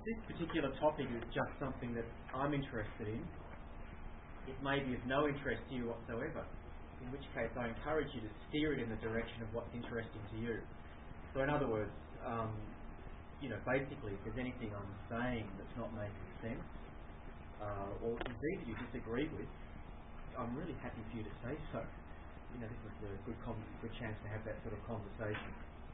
this particular topic is just something that I'm interested in, it may be of no interest to you whatsoever, in which case I encourage you to steer it in the direction of what's interesting to you. So in other words, basically if there's anything I'm saying that's not making sense, or indeed you disagree with, I'm really happy for you to say so. This is a good chance to have that sort of conversation.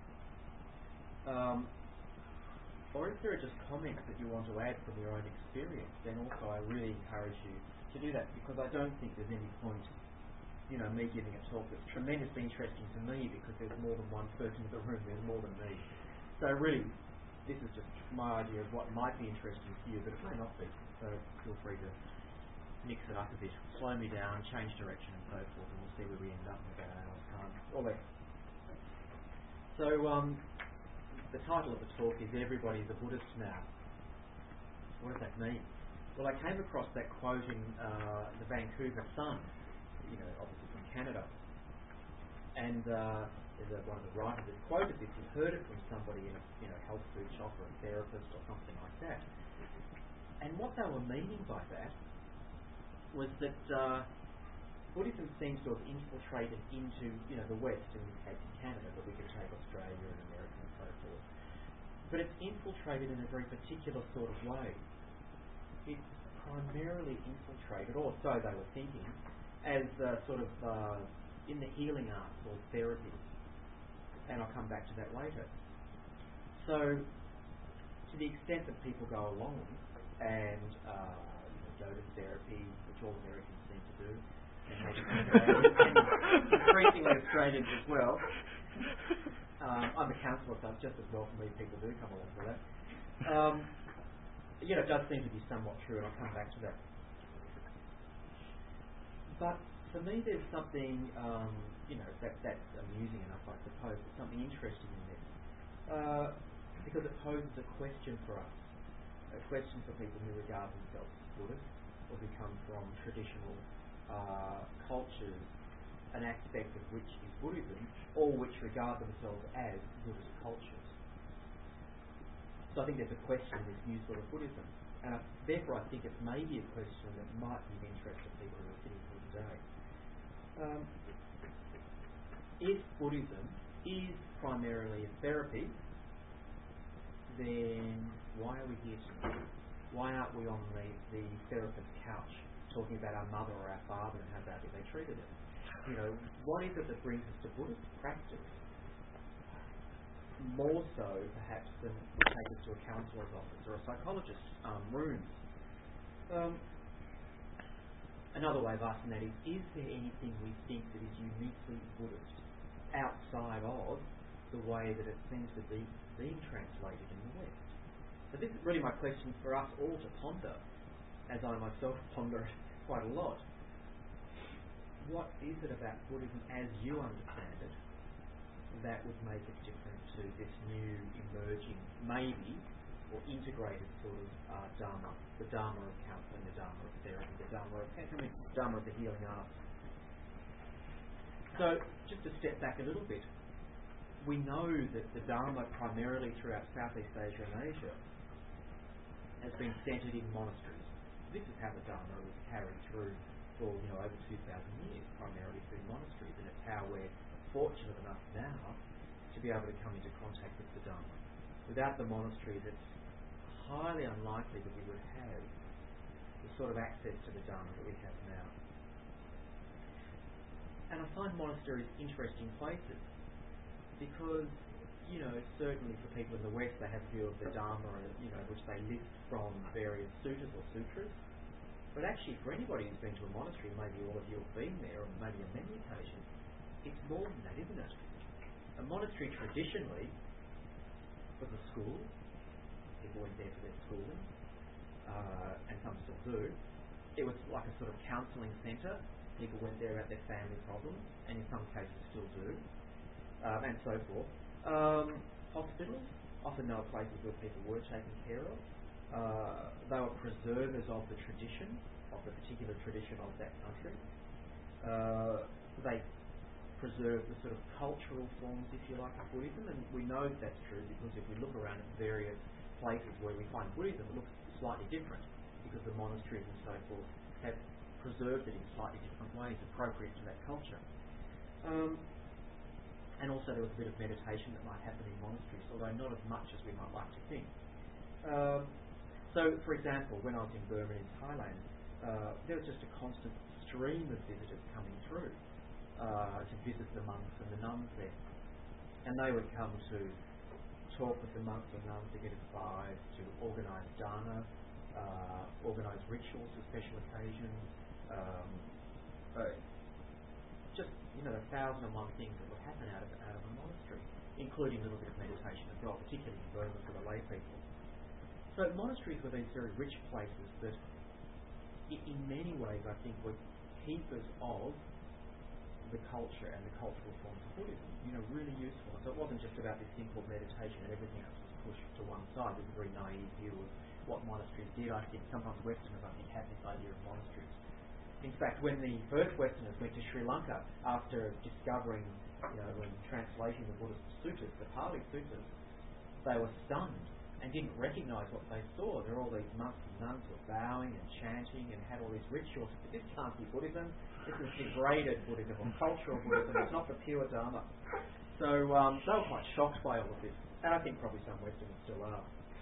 Or if there are just comments that you want to add from your own experience, then also I really encourage you to do that, because I don't think there's any point, me giving a talk that's tremendously interesting to me because there's more than one person in the room, there's more than me. So really, this is just my idea of what might be interesting to you, but it may not be. So feel free to mix it up a bit, slow me down, change direction and so forth, and we'll see where we end up in about an hour's time or less. So the title of the talk is Everybody's a Buddhist Now. What does that mean? Well, I came across that quote in the Vancouver Sun, obviously from Canada, and one of the writers that quoted this had heard it from somebody in a health food shop or a therapist or something like that. And what they were meaning by that was that Buddhism seems to have infiltrated into the West, in this case in Canada, but we could take Australia and America and so forth. But it's infiltrated in a very particular sort of way. It's primarily infiltrated, or so they were thinking, as in the healing arts or therapy. And I'll come back to that later. So, to the extent that people go along and go to therapy, which all Americans seem to do, and increasingly Australians as well. I'm a counsellor, so it's just as well for me people do come along for that. It does seem to be somewhat true, and I'll come back to that. But for me, there's something, that's amusing enough, I suppose. There's something interesting in this, because it poses a question for us, a question for people who regard themselves as Buddhists or who come from traditional cultures, an aspect of which is Buddhism, or which regard themselves as Buddhist cultures. So I think there's a question in this new sort of Buddhism, and therefore I think it may be a question that might be of interest to people who are sitting here today. If Buddhism is primarily a therapy, then why are we here tonight? Why aren't we on the therapist's couch talking about our mother or our father and how badly they treated us? What is it that brings us to Buddhist practice? More so, perhaps, than would take us to a counsellor's office or a psychologist's rooms. Another way of asking that is there anything we think that is uniquely Buddhist outside of the way that it seems to be being translated in the West? So this is really my question for us all to ponder, as I myself ponder it quite a lot. What is it about Buddhism as you understand it that would make it different to this new emerging, maybe, or integrated sort of Dharma, the Dharma of counselling, the Dharma of therapy, the Dharma of the healing arts? So, just to step back a little bit, we know that the Dharma primarily throughout Southeast Asia and Asia has been centred in monasteries. This is how the Dharma was carried through for over 2,000 years, primarily through monasteries, and it's how we're fortunate enough now to be able to come into contact with the Dharma. Without the monasteries, it's highly unlikely that we would have the sort of access to the Dharma that we have now. And I find monasteries interesting places because, certainly for people in the West, they have a view of the Dharma, which they lift from various suttas or sutras. But actually, for anybody who's been to a monastery, maybe all of you have been there, or maybe on many occasions, it's more than that, isn't it? A monastery traditionally was a school. People went there for their schooling, and some still do. It was like a sort of counselling centre. People went there about their family problems, and in some cases still do, and so forth. Hospitals, often they were places where people were taken care of. They were preservers of the tradition, of the particular tradition of that country. They preserved the sort of cultural forms, if you like, of Buddhism, and we know that that's true because if we look around at various places where we find Buddhism looks slightly different, because the monasteries and so forth have preserved it in slightly different ways appropriate to that culture. And also there was a bit of meditation that might happen in monasteries, although not as much as we might like to think. So, for example, when I was in Burma in Thailand, there was just a constant stream of visitors coming through to visit the monks and the nuns there. And they would come to talk with the monks and nuns, to get advice, to organise dana, organise rituals for special occasions, just, the 1,001 things that would happen out of a monastery, including a little bit of meditation as well, particularly in Burma for the lay people. So monasteries were these very rich places that in many ways I think were keepers of the culture and the cultural forms of Buddhism, really useful. So it wasn't just about this simple meditation and everything else was pushed to one side. There's a very naive view of what monasteries did. I think sometimes Westerners, have this idea of monasteries. In fact, when the first Westerners went to Sri Lanka after discovering, when translating the Buddhist suttas, the Pali suttas, they were stunned and didn't recognise what they saw. There were all these monks and nuns were bowing and chanting and had all these rituals. But this can't be Buddhism. This is degraded Buddhism or cultural Buddhism. It's not the pure Dharma. So they were quite shocked by all of this. And I think probably some Westerners still are.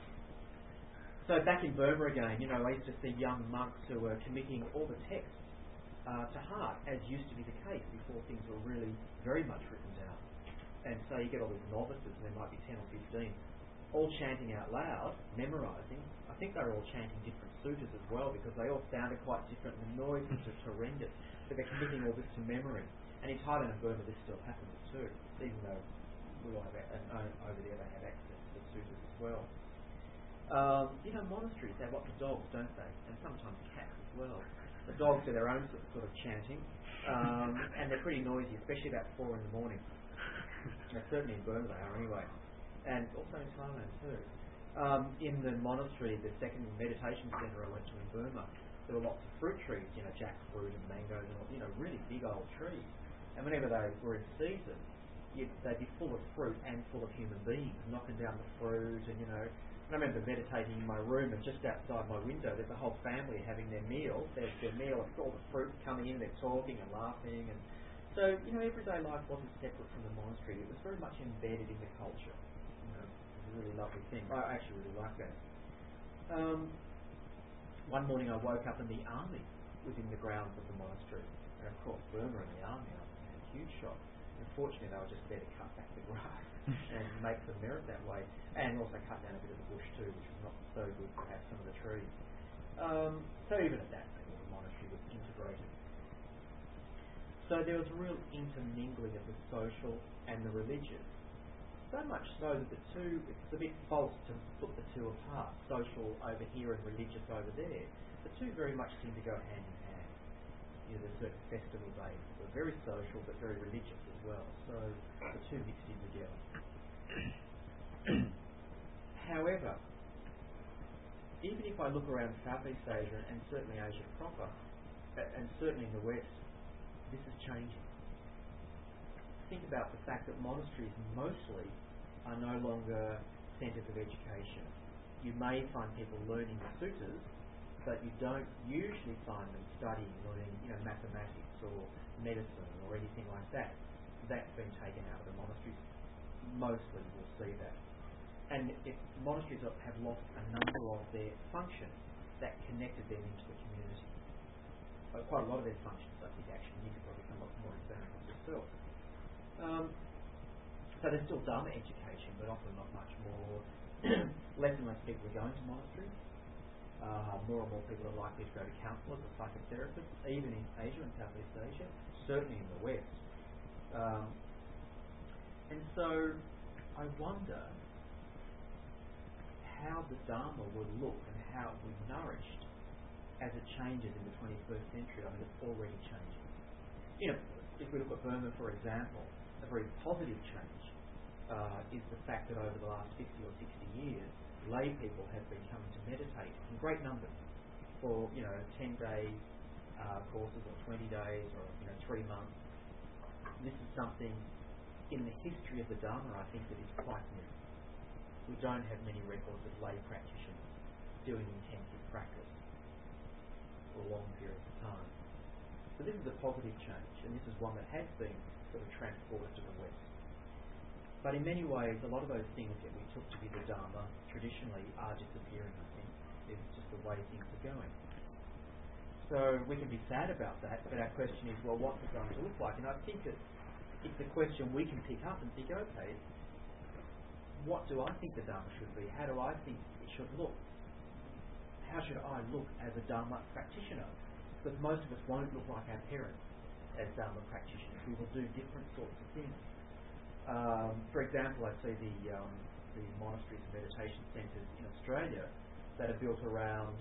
So back in Burma again, I used to see young monks who were committing all the texts to heart, as used to be the case before things were really very much written down. And so you get all these novices, and there might be 10 or 15, all chanting out loud, memorising. I think they were all chanting different suttas as well, because they all sounded quite different, and the noise was just horrendous. So they're committing all this to memory. And in Thailand and Burma, this still happens too, even though we all have, over there they have access to the suttas as well. Monasteries, they have lots of dogs, don't they? And sometimes cats as well. The dogs do their own sort of chanting, and they're pretty noisy, especially about 4 in the morning. Certainly in Burma they are anyway. And also in Thailand too. In the monastery, the second meditation centre I went to in Burma, there were lots of fruit trees, jackfruit and mangoes and all, really big old trees. And whenever they were in season, they'd be full of fruit and full of human beings, knocking down the fruit and, And I remember meditating in my room, and just outside my window there's a whole family having their meal. There's their meal, and all the fruit coming in, they're talking and laughing. And so, everyday life wasn't separate from the monastery. It was very much embedded in the culture. A really lovely thing. I actually really like that. One morning I woke up and the army was in the grounds of the monastery, and of course Burma and the army, I had a huge shock. Unfortunately they were just there to cut back the grass and make some merit that way, and also cut down a bit of the bush too, which was not so good to have some of the trees. So even at that level the monastery was integrated. So there was a real intermingling of the social and the religious. So much so that it's a bit false to put the two apart, social over here and religious over there. The two very much seem to go hand in hand. There's certain festival days that are very social but very religious as well. So the two mixed in together. However, even if I look around Southeast Asia and certainly Asia proper, and certainly in the West, this is changing. Think about the fact that monasteries mostly are no longer centres of education. You may find people learning the suttas, but you don't usually find them learning mathematics or medicine or anything like that. That's been taken out of the monasteries. Mostly we'll see that. And if monasteries have lost a number of their functions that connected them into the community. Quite a lot of their functions, I think, actually. You could probably come up with more examples yourself. So there's still Dharma education, but often not much more. Less and less people are going to monasteries. More and more people are likely to go to counsellors or psychotherapists, even in Asia and Southeast Asia, certainly in the West. And so I wonder how the Dharma will look and how it will be nourished as it changes in the 21st century. I mean, it's already changing. If we look at Burma, for example, a very positive change is the fact that over the last 50 or 60 years, lay people have been coming to meditate in great numbers for 10-day courses or 20 days or 3 months. This is something in the history of the Dharma, I think, that is quite new. we don't have many records of lay practitioners doing intensive practice for long periods of time. So this is a positive change, and this is one that has been sort of transported to the West. But in many ways, a lot of those things that we took to be the Dharma traditionally are disappearing, I think. It's just the way things are going. So we can be sad about that, but our question is, well, what's it going to look like? And I think it's a question we can pick up and think, okay, what do I think the Dharma should be? How do I think it should look? How should I look as a Dharma practitioner? Because most of us won't look like our parents as Dharma practitioners. We will do different sorts of things. For example, I see the monasteries and meditation centres in Australia that are built around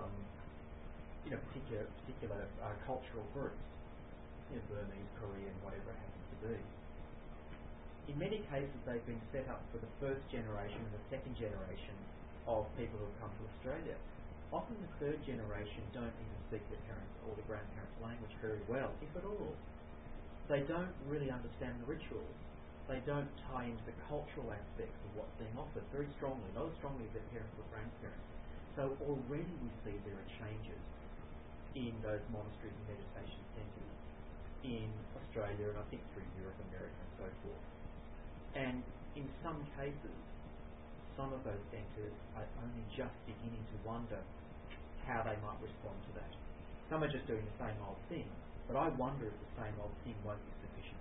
particular cultural groups, Burmese, Korean, whatever it happens to be. In many cases, they've been set up for the first generation and the second generation of people who have come to Australia. Often the third generation don't even speak their parents' or their grandparents' language very well, if at all. They don't really understand the rituals. They don't tie into the cultural aspects of what's being offered very strongly, not as strongly as their parents or grandparents. So already we see there are changes in those monasteries and meditation centres in Australia and I think through Europe, America and so forth. And in some cases, some of those centres are only just beginning to wonder how they might respond to that. Some are just doing the same old thing, but I wonder if the same old thing won't be sufficient.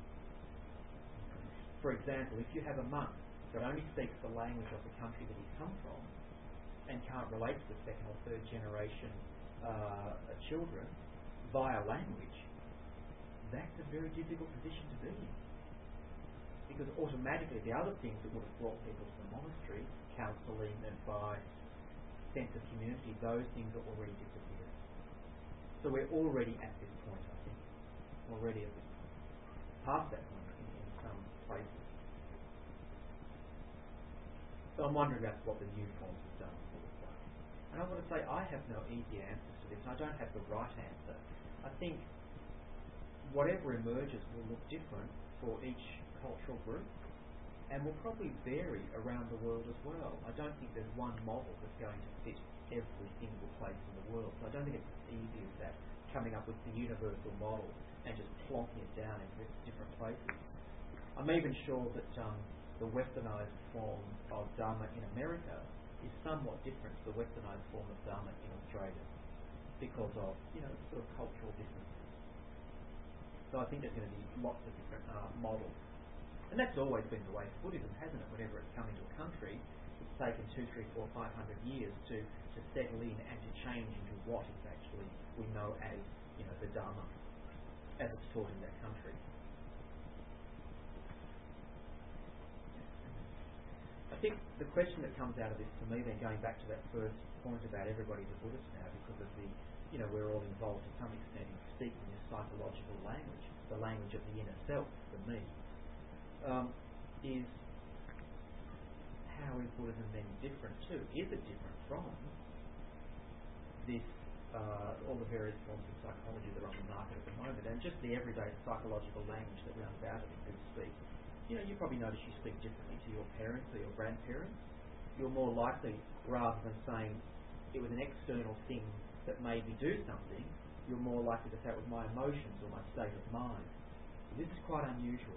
For example, if you have a monk that only speaks the language of the country that he's come from and can't relate to the second or third generation children via language, that's a very difficult position to be in. Because automatically the other things that would have brought people to the monastery, counselling, advice, sense of community, those things are already disappeared. So we're already at this point, I think. Already at this point. Past that point in some places. So I'm wondering about what the new forms of Dharma will look like. And I want to say I have no easy answers to this, and I don't have the right answer. I think whatever emerges will look different for each cultural group and will probably vary around the world as well. I don't think there's one model that's going to fit every single place in the world. So I don't think it's as easy as that, coming up with the universal model and just plonking it down in different places. I'm even sure that the westernised form of Dharma in America is somewhat different to the westernised form of Dharma in Australia because of sort of cultural differences. So I think there's going to be lots of different models. And that's always been the way for Buddhism, hasn't it? Whenever it's come into a country, it's taken 2, 3, 4, 500 years to settle in and to change into what is actually we know as the Dharma as it's taught in that country. I think the question that comes out of this to me, then going back to that first point about everybody's a Buddhist now because of the we're all involved to some extent in speaking this psychological language, the language of the inner self for me. Is how is Buddhism then different too? Is it different from this all the various forms of psychology that are on the market at the moment and just the everyday psychological language that we undoubtedly do speak? You probably notice you speak differently to your parents or your grandparents. You're more likely, rather than saying it was an external thing that made me do something, you're more likely to say it was my emotions or my state of mind. This is quite unusual.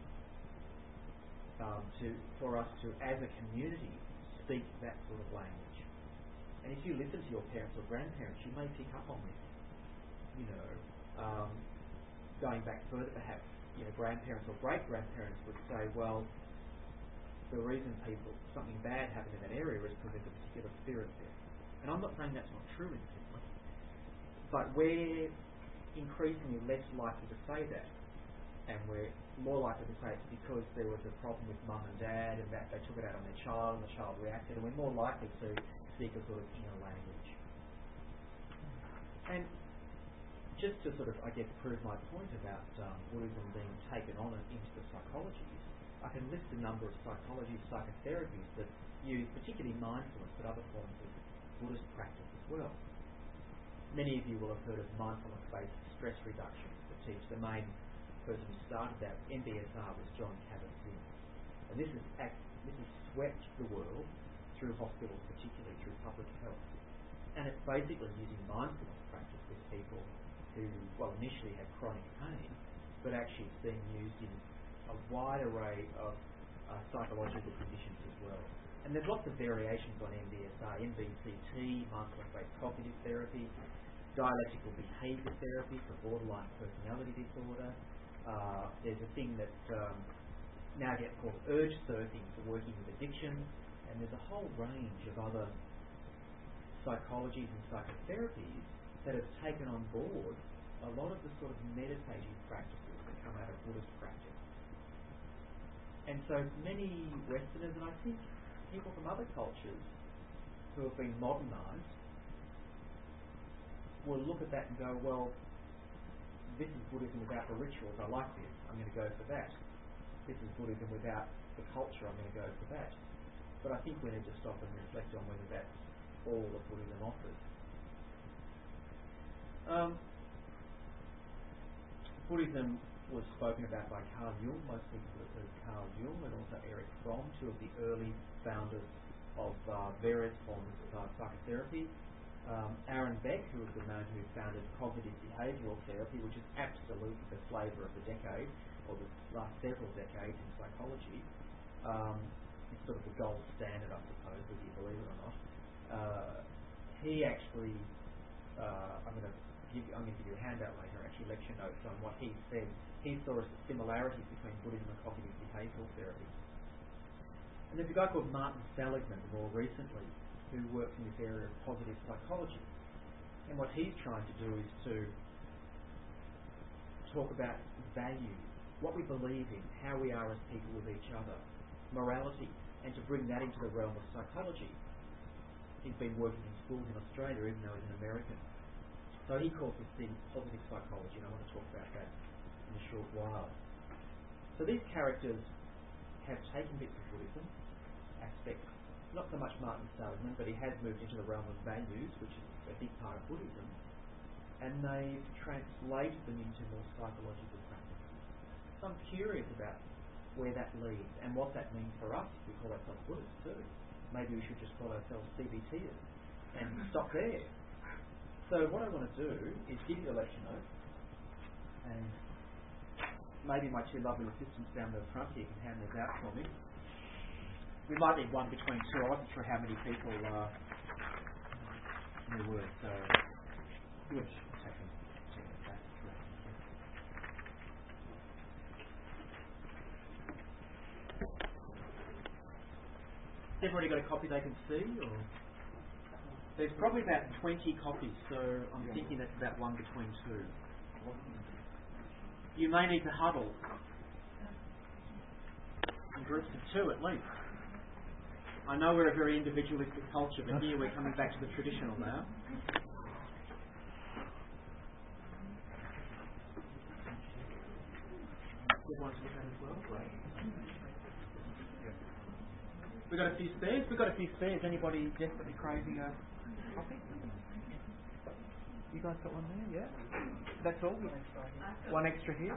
For us to, as a community, speak that sort of language. And if you listen to your parents or grandparents, you may pick up on this. Going back further, perhaps, grandparents or great-grandparents would say, well, the reason something bad happened in that area is because there's a particular spirit there. And I'm not saying that's not true in Sydney, but we're increasingly less likely to say that. And we're more likely to say it's because there was a problem with mum and dad and that they took it out on their child and the child reacted, and we're more likely to speak a sort of inner language. And just to sort of, I guess, prove my point about Buddhism being taken on into the psychologies, I can list a number of psychologies, psychotherapies that use particularly mindfulness but other forms of Buddhist practice as well. Many of you will have heard of mindfulness-based stress reduction that teach the main person who started that MBSR was John Kabat-Zinn, and this is swept the world through hospitals, particularly through public health. And it's basically using mindfulness practice with people who, well, initially had chronic pain, but actually it's being used in a wide array of psychological conditions as well. And there's lots of variations on MBSR, MBCT, mindfulness-based cognitive therapy, dialectical behaviour therapy for borderline personality disorder. There's a thing that now gets called urge surfing for working with addiction, and there's a whole range of other psychologies and psychotherapies that have taken on board a lot of the sort of meditative practices that come out of Buddhist practice. And so many Westerners, and I think people from other cultures who have been modernised, will look at that and go, well, this is Buddhism without the rituals, I like this, I'm going to go for that. This is Buddhism without the culture, I'm going to go for that. But I think we need to stop and reflect on whether that's all that Buddhism offers. Buddhism was spoken about by Carl Jung. Most people have heard Carl Jung, and also Erich Fromm, two of the early founders of various forms of psychotherapy. Aaron Beck, who was the man who founded cognitive behavioural therapy, which is absolutely the flavour of the decade, or the last several decades in psychology. It's sort of the gold standard, I suppose, whether you believe it or not. He actually, I'm going to give you a handout later, actually lecture notes on what he said. He saw as the similarities between Buddhism and cognitive behavioural therapy. And there's a guy called Martin Seligman, more recently, who works in this area of positive psychology. And what he's trying to do is to talk about values, what we believe in, how we are as people with each other, morality, and to bring that into the realm of psychology. He's been working in schools in Australia, even though he's an American. So he calls this thing positive psychology, and I want to talk about that in a short while. So these characters have taken bits of Buddhism, aspects, not so much Martin Seligman, but he has moved into the realm of values, which is a big part of Buddhism, and they've translated them into more psychological practices. So I'm curious about where that leads and what that means for us if we call ourselves Buddhists too. Maybe we should just call ourselves CBTers and stop there. So what I want to do is give you a lecture note, and maybe my two lovely assistants down the front here can hand those out for me. We might need one between two. I wasn't sure how many people there were, so we'll just take them back. Has everybody got a copy they can see? Or? There's probably about 20 copies, so I'm thinking that's about one between two. You may need to huddle in groups of two at least. I know we're a very individualistic culture, but here we're coming back to the traditional now. We've got a few spares. Anybody desperately craving a copy? You guys got one there? Yeah? That's all? One extra here?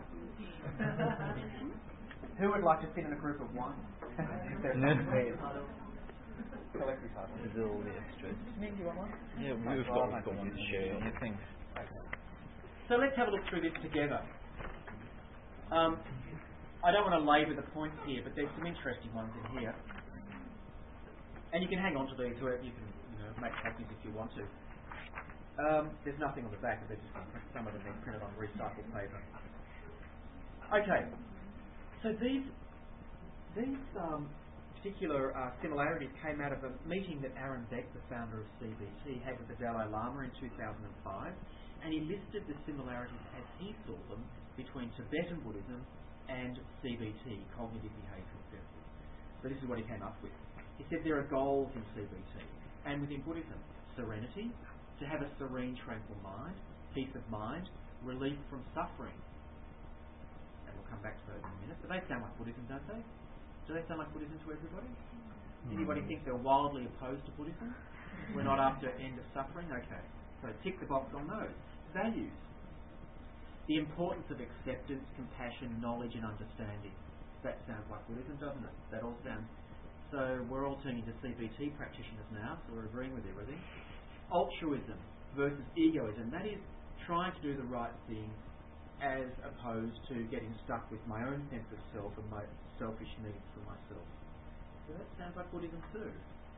Who would like to sit in a group of one? If there's some spares. Collector's huddle. Is it all the extras? Nick, you want one? Yeah, we've got one to share. Anything. So let's have a look through this together. I don't want to labour the points here, but there's some interesting ones in here. And you can hang on to these, or you can make copies if you want to. There's nothing on the back, but some of them have been printed on recycled paper. Okay, so these particular similarities came out of a meeting that Aaron Beck, the founder of CBT, had with the Dalai Lama in 2005, and he listed the similarities as he saw them between Tibetan Buddhism and CBT, cognitive behavioural therapy. So this is what he came up with. He said there are goals in CBT and within Buddhism: serenity, to have a serene, tranquil mind, peace of mind, relief from suffering. And we'll come back to those in a minute. But they sound like Buddhism, don't they? Do they sound like Buddhism to everybody? Anybody think they're wildly opposed to Buddhism? We're not after end of suffering? Okay. So tick the box on those. Values. The importance of acceptance, compassion, knowledge and understanding. That sounds like Buddhism, doesn't it? That all sounds So we're all turning to CBT practitioners now, so we're agreeing with everything. Altruism versus egoism. That is trying to do the right thing as opposed to getting stuck with my own sense of self and my selfish needs for myself. So that sounds like Buddhism too.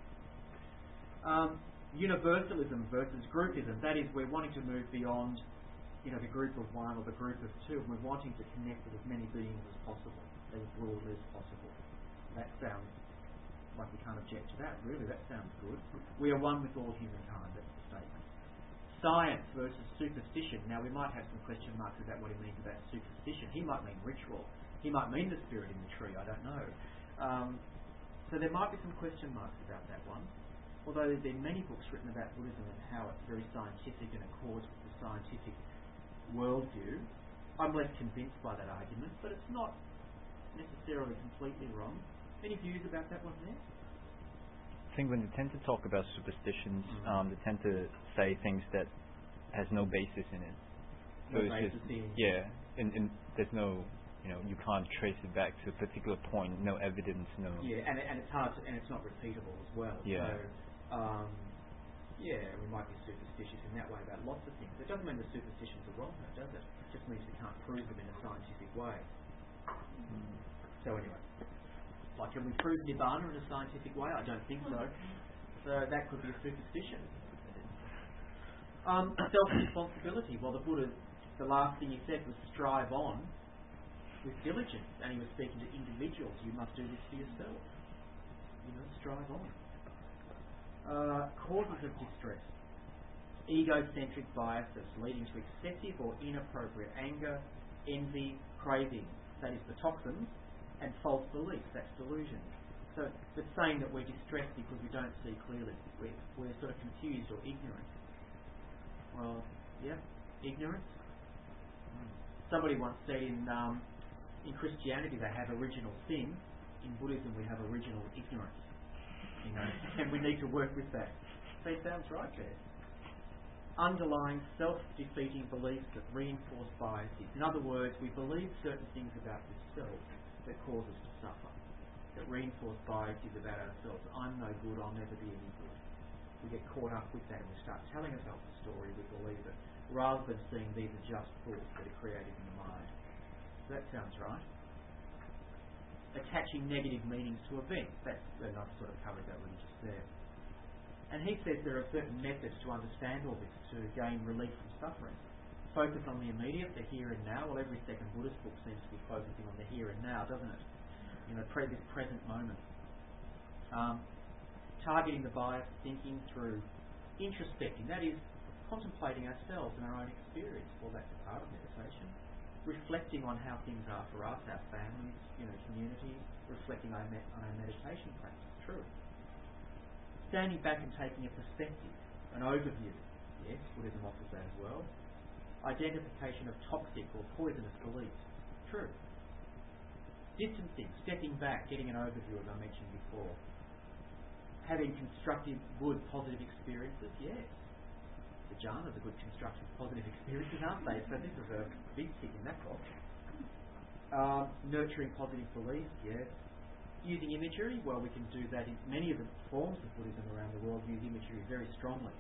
Universalism versus groupism. That is, we're wanting to move beyond, the group of one or the group of two, and we're wanting to connect with as many beings as possible, as broadly as possible. That sounds like we can't object to that, really. That sounds good. We are one with all humankind. That's the statement. Science versus superstition. Now, we might have some question marks about what he means about superstition. He might mean ritual. He might mean the spirit in the tree. I don't know. So there might be some question marks about that one. Although there have been many books written about Buddhism and how it's very scientific and accords with the scientific worldview, I'm less convinced by that argument, but it's not necessarily completely wrong. Any views about that one there? I think when they tend to talk about superstitions, they tend to say things that has no basis in it. No basis in... Yeah, and there's no... you can't trace it back to a particular point, no evidence, no... Yeah, and it's hard to, and it's not repeatable as well. Yeah. So, we might be superstitious in that way about lots of things. It doesn't mean the superstitions are wrong, though, does it? It just means we can't prove them in a scientific way. So anyway, can we prove Nibbana in a scientific way? I don't think so. So that could be a superstition. Self-responsibility. Well, the Buddha, the last thing he said was strive on with diligence, and he was speaking to individuals. You must do this for yourself. Strive on. Causes of distress. Egocentric biases leading to excessive or inappropriate anger, envy, craving. That is the toxins, and false beliefs. That's delusion. So it's saying that we're distressed because we don't see clearly. We're sort of confused or ignorant. Well, yeah, ignorance. Somebody once said in Christianity they have original sin. In Buddhism we have original ignorance. And we need to work with that. So it sounds right there. Underlying self-defeating beliefs that reinforce biases. In other words, we believe certain things about this self that cause us to suffer, that reinforce biases about ourselves. I'm no good, I'll never be any good. We get caught up with that and we start telling ourselves a story, we believe it, rather than seeing these are just thoughts that are created in the mind. So that sounds right. Attaching negative meanings to events. That's I've sort of covered that really just there. And he says there are certain methods to understand all this, to gain relief from suffering. Focus on the immediate, the here and now. Well, every second Buddhist book seems to be focusing on the here and now, doesn't it? This present moment. Targeting the bias, thinking through, introspecting. That is, contemplating ourselves and our own experience. Well, that's a part of meditation. Reflecting on how things are for us, our families, community, reflecting on our meditation practice. True. Standing back and taking a perspective, an overview. Yes, Buddhism offers that as well. Identification of toxic or poisonous beliefs. True. Distancing, stepping back, getting an overview, as I mentioned before. Having constructive, good, positive experiences. Yes. The jhanas are good, constructive, positive experiences, aren't they? So this is a big tick in that box. Nurturing positive beliefs, yes. Using imagery, well, we can do that in many of the forms of Buddhism around the world. Use imagery very strongly,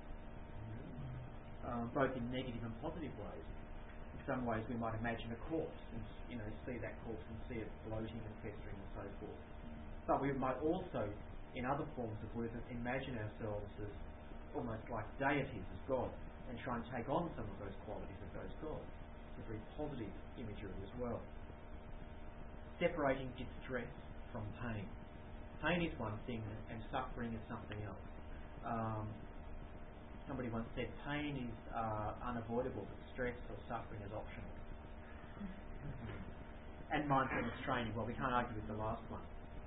both in negative and positive ways. In some ways, we might imagine a corpse and see that corpse and see it bloating and festering and so forth. But we might also, in other forms of Buddhism, imagine ourselves as almost like deities, as God, and try and take on some of those qualities of those gods. It's a very positive imagery as well. Separating distress from pain. Pain is one thing and suffering is something else. Somebody once said pain is unavoidable, but stress or suffering is optional. And mindfulness training, well, we can't argue with the last one.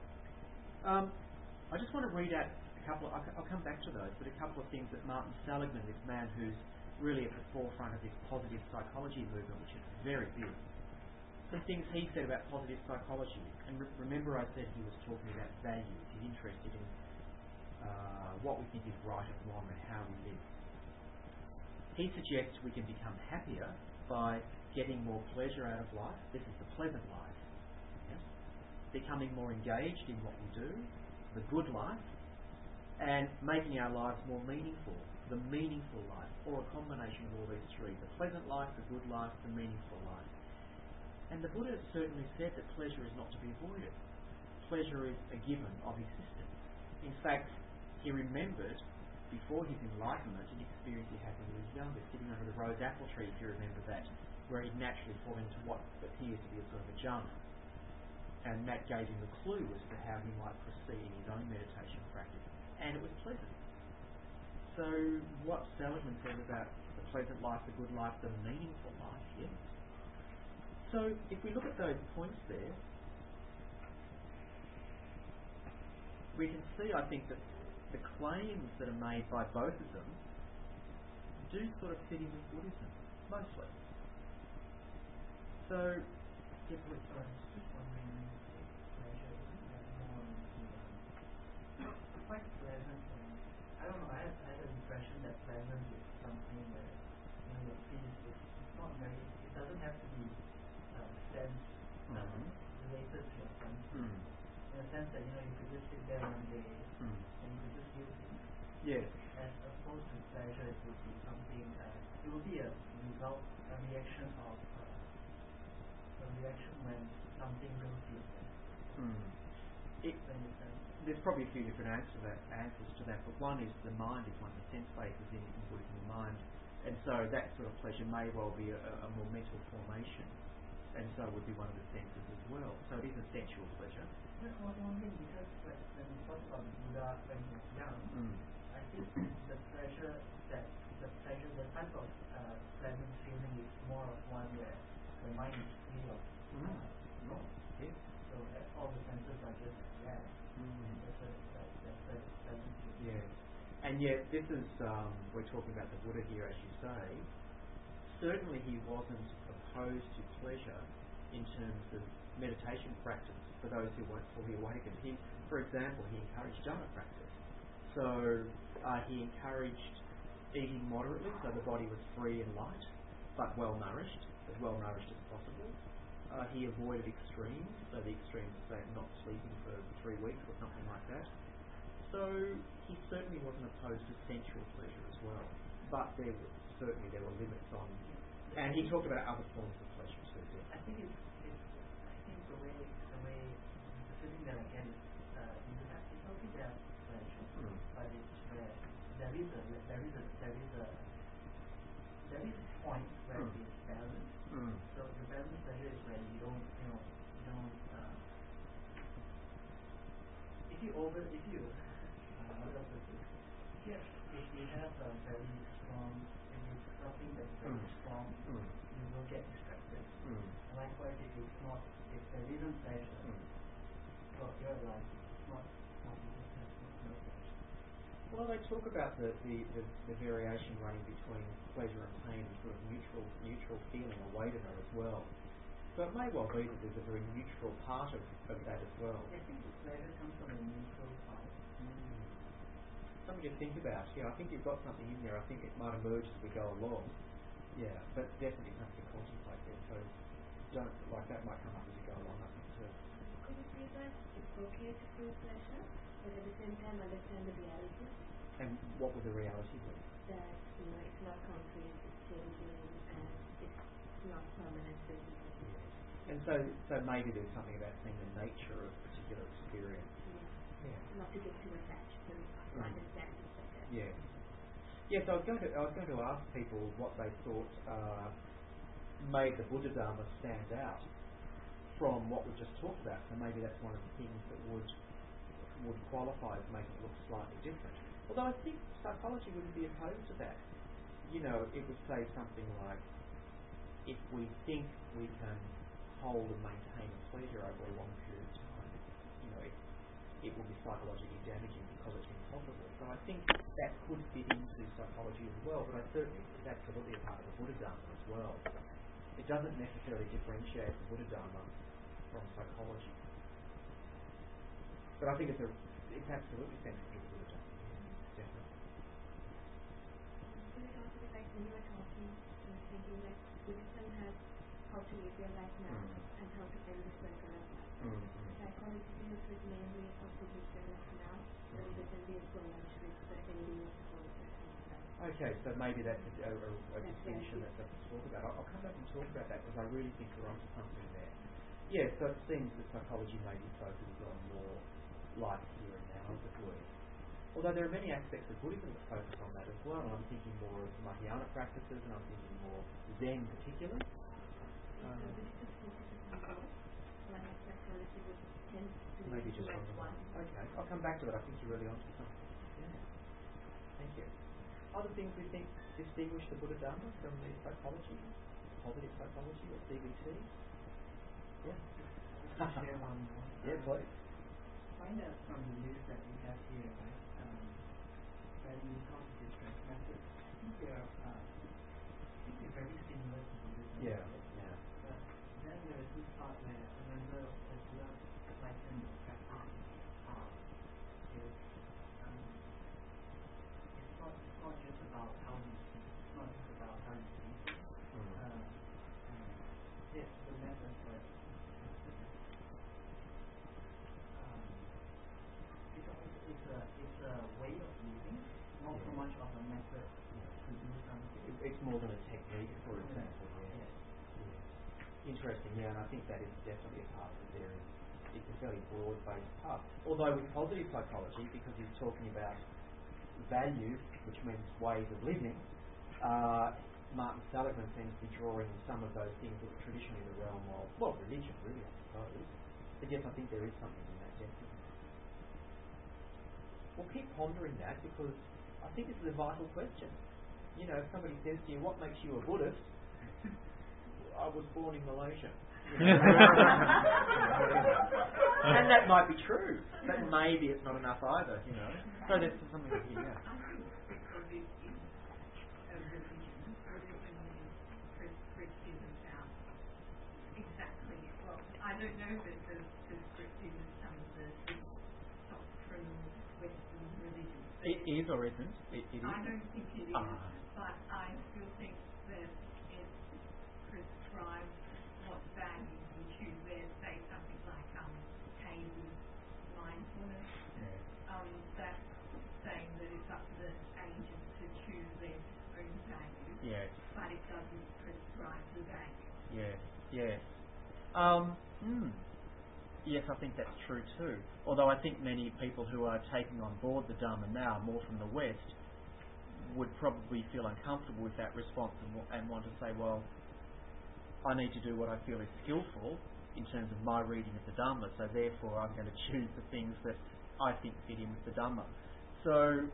I just want to read out a couple, I'll come back to those, but a couple of things that Martin Seligman, this man who's really at the forefront of this positive psychology movement, which is very big. Some things he said about positive psychology, and remember I said he was talking about values. He's interested in what we think is right and wrong and how we live. He suggests we can become happier by getting more pleasure out of life. This is the pleasant life. Yes? Becoming more engaged in what we do, the good life, and making our lives more meaningful, the meaningful life, or a combination of all these three: the pleasant life, the good life, the meaningful life. And the Buddha certainly said that pleasure is not to be avoided. Pleasure is a given of existence. In fact, he remembered before his enlightenment an experience he had when he was younger, sitting under the rose apple tree, if you remember that, where he'd naturally fallen into what appears to be a sort of a jhana. And that gave him a clue as to how he might proceed in his own meditation practice. And it was pleasant. So what Seligman said about the pleasant life, the good life, the meaningful life, yes. So if we look at those points there, we can see, I think, that the claims that are made by both of them do sort of fit in with Buddhism, mostly. So, just wondering if pleasure is more quite pleasant. I don't know, I have the impression that pleasant is something that, your feelings, it's not very, it doesn't have to be sense related to your sense. In a sense that, you could just sit there one day and you could just feel things. yes. As opposed to pleasure, it would be something, it would be a result, a reaction when something goes to your sense. There's probably a few different answers to that, but one is the mind is one of the sense bases in Buddhism, the mind, and so that sort of pleasure may well be a more mental formation, and so would be one of the senses as well. So it is a sensual pleasure. One thing, because when we talk about the Buddha when he was young, I think the type of pleasant feeling is more of one where the mind is free of yes. so all the senses are just there. That's a pleasant feeling. Yeah. And yet this is, we're talking about the Buddha here, as you say. Certainly he wasn't opposed to pleasure in terms of meditation practice for those who weren't fully awakened. For example, he encouraged jhana practice. So he encouraged eating moderately, so the body was free and light, but well nourished as possible. He avoided extremes, so the extremes say not sleeping for 3 weeks or something like that. So he certainly wasn't opposed to sensual pleasure as well, but there were limits on, and he talked about other forms of pleasure too. Yeah. I think the way the feeling that I get is it's okay to have pleasure, but it's where there is a point where it's balanced. So the balanced pleasure is when you don't if you have a very strong, if it's something that's very strong, you will get distracted. Likewise, if there isn't pleasure throughout your life, it's not no pleasure. Well, they talk about the variation running between pleasure and pain and sort of neutral feeling, a Vedana as well. So it may well be that there's a very neutral part of that as well. I think the pleasure comes from a neutral part. Something to think about. Yeah, I think you've got something in there. I think it might emerge as we go along. Yeah, but definitely something to contemplate there. So that might come up as you go along, I think too. Could you say that it's okay to feel pleasure, but at the same time understand the reality? And what would the reality be? That it's not concrete, it's changing, and it's not permanent. And so maybe there's something about seeing the nature of a particular experience. Yeah. Not to get too attached to understand it better. Yeah. Yes, I was going to ask people what they thought made the Buddha Dharma stand out from what we just talked about. So maybe that's one of the things that would qualify as making it look slightly different. Although I think psychology wouldn't be opposed to that. It would say something like, if we think we can hold and maintain a pleasure over a long period of time, it will be psychologically damaging because it's impossible. So I think that could fit into psychology as well, but it's absolutely a part of the Buddha Dharma as well. It doesn't necessarily differentiate the Buddha Dharma from psychology. But I think it's absolutely central to the Buddha Dharma. Definitely. So it also like when you were talking, I was thinking like Buddhism has how to live your life now and how to end the circle of life. Psychology deals with mainly of Buddhism now, but it doesn't deal so much with the academia of psychology. Okay, so maybe that's a distinction that to talk about. I'll come back and talk about that because I really think we're onto something there. Yeah, so it seems that psychology may be focused on more life here and now, as it were. Although there are many aspects of Buddhism that focus on that as well, and I'm thinking more of Mahayana practices, and I'm thinking more Zen particularly. Maybe just one. Okay, I'll come back to that. I think you're really onto something. Yeah. Thank you. Other things we think distinguish the Buddha Dharma from the psychology, positive psychology or CBT? Yeah. Share one more. Yeah, please. Find out from the list that we have here, right? When you talk to distress methods, I think they're very similar to Buddhism. Yeah. But then there is this part where I remember the Buddha likened the practice is it's not just about how you see, it's not just about how you see things. Yes, the method, but it's a way of living, not so much of a method to do something. It's more than a technique, for example. Yeah. Interesting, yeah, and I think that is definitely a part that there is. It's a fairly broad-based part. Although with positive psychology, because he's talking about values, which means ways of living, Martin Seligman seems to be drawing some of those things that were traditionally in the realm of, well, religion, really, I suppose. But yes, I think there is something in that, definitely. We'll keep pondering that because I think this is a vital question. You know, if somebody says to you, what makes you a Buddhist? I was born in Malaysia. You know, and that might be true, but maybe it's not enough either, you know. So there's something to hear. Yeah. I think because it is a religion, Buddhism is prescriptive about exactly, well, I don't know if it's as prescriptive as some of the doctrinal Western religions. It is or isn't? It is? I don't think it is, but I still think that it prescribes what values you choose. There's, say, something like Kaizen mindfulness. That's saying that it's up to the agent to choose their own values. Yes. But it doesn't prescribe the values. Yes. Yes. Yes, I think that's true too. Although I think many people who are taking on board the Dharma now, more from the West, would probably feel uncomfortable with that response and want to say, well, I need to do what I feel is skillful in terms of my reading of the Dhamma, so therefore I'm going to choose the things that I think fit in with the Dhamma. So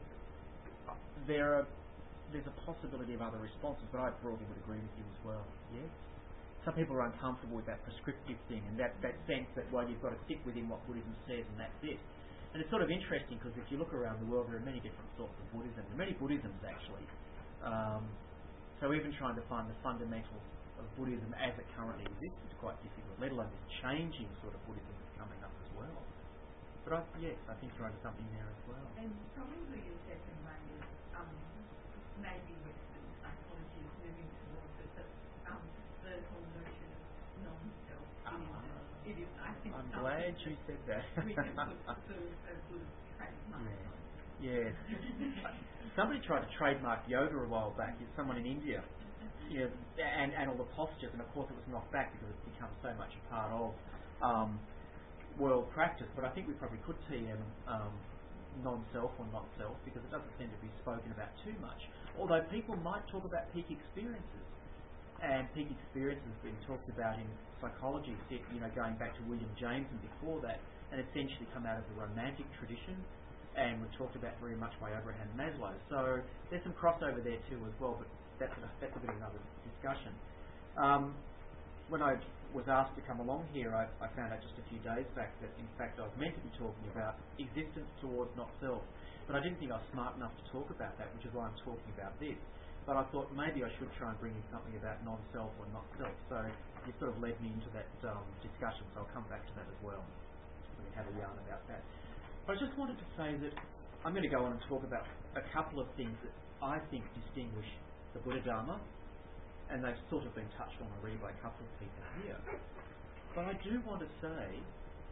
there's a possibility of other responses, but I broadly would agree with you as well. Yes? Some people are uncomfortable with that prescriptive thing and that sense that, well, you've got to stick within what Buddhism says and that's it. And it's sort of interesting because if you look around the world, there are many different sorts of Buddhism, many Buddhisms actually. So even trying to find the fundamentals of Buddhism as it currently exists is quite difficult, let alone this changing sort of Buddhism that's coming up as well. But yes, I think you're onto something there as well. And probably a second one is maybe Western psychology is moving towards it, but the whole notion of non-self. It is, I think, I'm glad you said that. We can put sort of a good trademark on it. Yes. Somebody tried to trademark yoga a while back. It's someone in India. Yeah, and all the postures, and of course it was knocked back because it's become so much a part of world practice. But I think we probably could TM non-self or not self because it doesn't seem to be spoken about too much. Although people might talk about peak experiences, and peak experiences being talked about in psychology, you know, going back to William James and before that, and essentially come out of the Romantic tradition, and were talked about very much by Abraham Maslow. So there's some crossover there too as well, but that's a bit of another discussion. When I was asked to come along here, I found out just a few days back that in fact I was meant to be talking about existence towards not self, but I didn't think I was smart enough to talk about that, which is why I'm talking about this. But I thought maybe I should try and bring in something about non-self or not self. So you sort of led me into that discussion, so I'll come back to that as well. We can have a yarn about that. But I just wanted to say that I'm going to go on and talk about a couple of things that I think distinguish the Buddha Dharma, and they've sort of been touched on already by a couple of people here. But I do want to say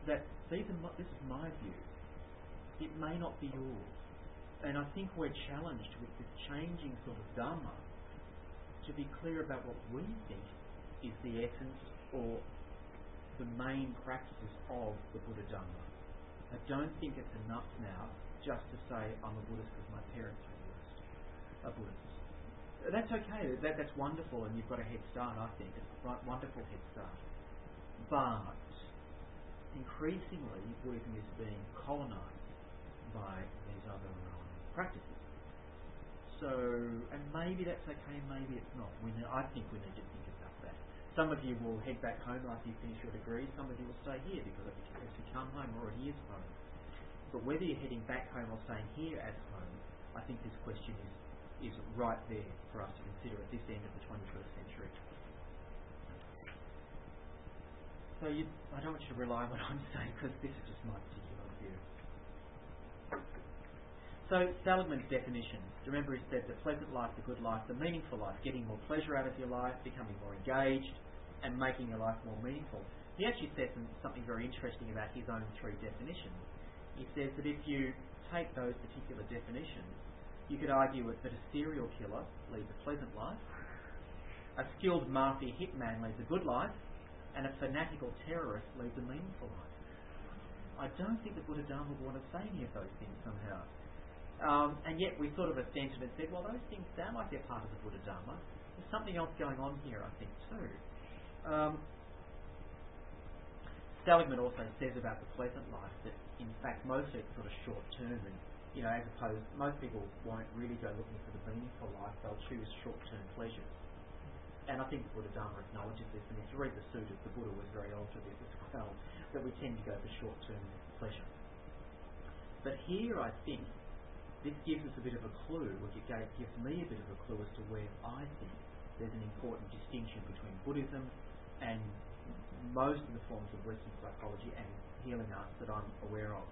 that this is my view. It may not be yours. And I think we're challenged with this changing sort of Dhamma to be clear about what we think is the essence or the main practices of the Buddha Dhamma. I don't think it's enough now just to say I'm a Buddhist because my parents are Buddhists. That's okay. That's wonderful, and you've got a head start. I think it's a wonderful head start. But increasingly, Buddhism is being colonised by these other practices. So, and maybe that's okay, maybe it's not. I think we need to think about that. Some of you will head back home after you finish your degree. Some of you will stay here because if you come home, already is home. But whether you're heading back home or staying here as home, I think this question is right there for us to consider at this end of the 21st century. So I don't want you to rely on what I'm saying because this is just my particular view. So Seligman's definition. Remember, he said the pleasant life, the good life, the meaningful life, getting more pleasure out of your life, becoming more engaged, and making your life more meaningful. He actually says something very interesting about his own three definitions. He says that if you take those particular definitions, you could argue that a serial killer leads a pleasant life, a skilled mafia hitman leads a good life, and a fanatical terrorist leads a meaningful life. I don't think the Buddha Dhamma would want to say any of those things somehow. And yet we sort of assented and said, well, those things sound like they're part of the Buddha Dhamma. There's something else going on here, I think, too. Seligman also says about the pleasant life that, in fact, mostly it's sort of short-term and, as opposed, most people won't really go looking for the meaningful life, they'll choose short-term pleasures. And I think the Buddha Dhamma acknowledges this, and if you read the suttas, the Buddha was very old to this as well, that we tend to go for short-term pleasure. But here, I think, this gives us a bit of a clue, it gives me a bit of a clue as to where I think there's an important distinction between Buddhism and most of the forms of Western psychology and healing arts that I'm aware of.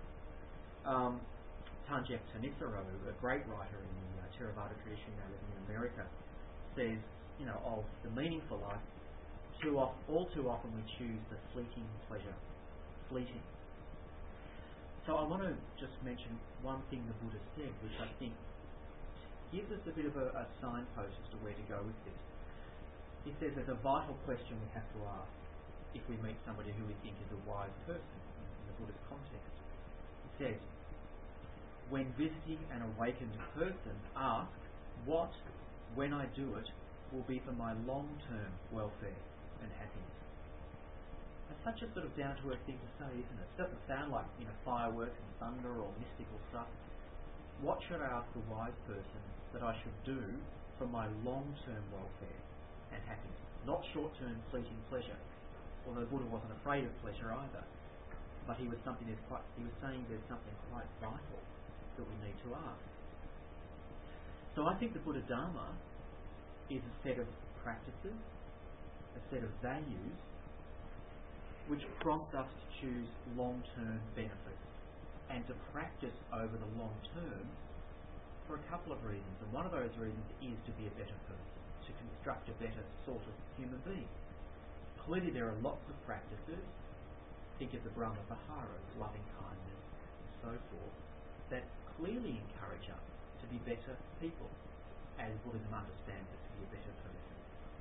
Tanjak Thanissaro, a great writer in the Theravada tradition now living in America, says, of the meaningful life, all too often we choose the fleeting pleasure. Fleeting. So I want to just mention one thing the Buddha said, which I think gives us a bit of a signpost as to where to go with this. He says there's a vital question we have to ask if we meet somebody who we think is a wise person in the Buddhist context. He says, when visiting an awakened person, ask what, when I do it, will be for my long-term welfare and happiness. It's such a sort of down-to-earth thing to say, isn't it? It doesn't sound like fireworks and thunder or mystical stuff. What should I ask a wise person that I should do for my long-term welfare and happiness? Not short-term fleeting pleasure. Although Buddha wasn't afraid of pleasure either, but he was saying there's something quite vital that we need to ask. So I think the Buddha Dhamma is a set of practices, a set of values, which prompt us to choose long-term benefits and to practice over the long term for a couple of reasons. And one of those reasons is to be a better person, to construct a better sort of human being. Clearly there are lots of practices, think of the Brahma Viharas, loving kindness and so forth, that clearly encourage us to be better people, as Buddhism understands it, to be a better person.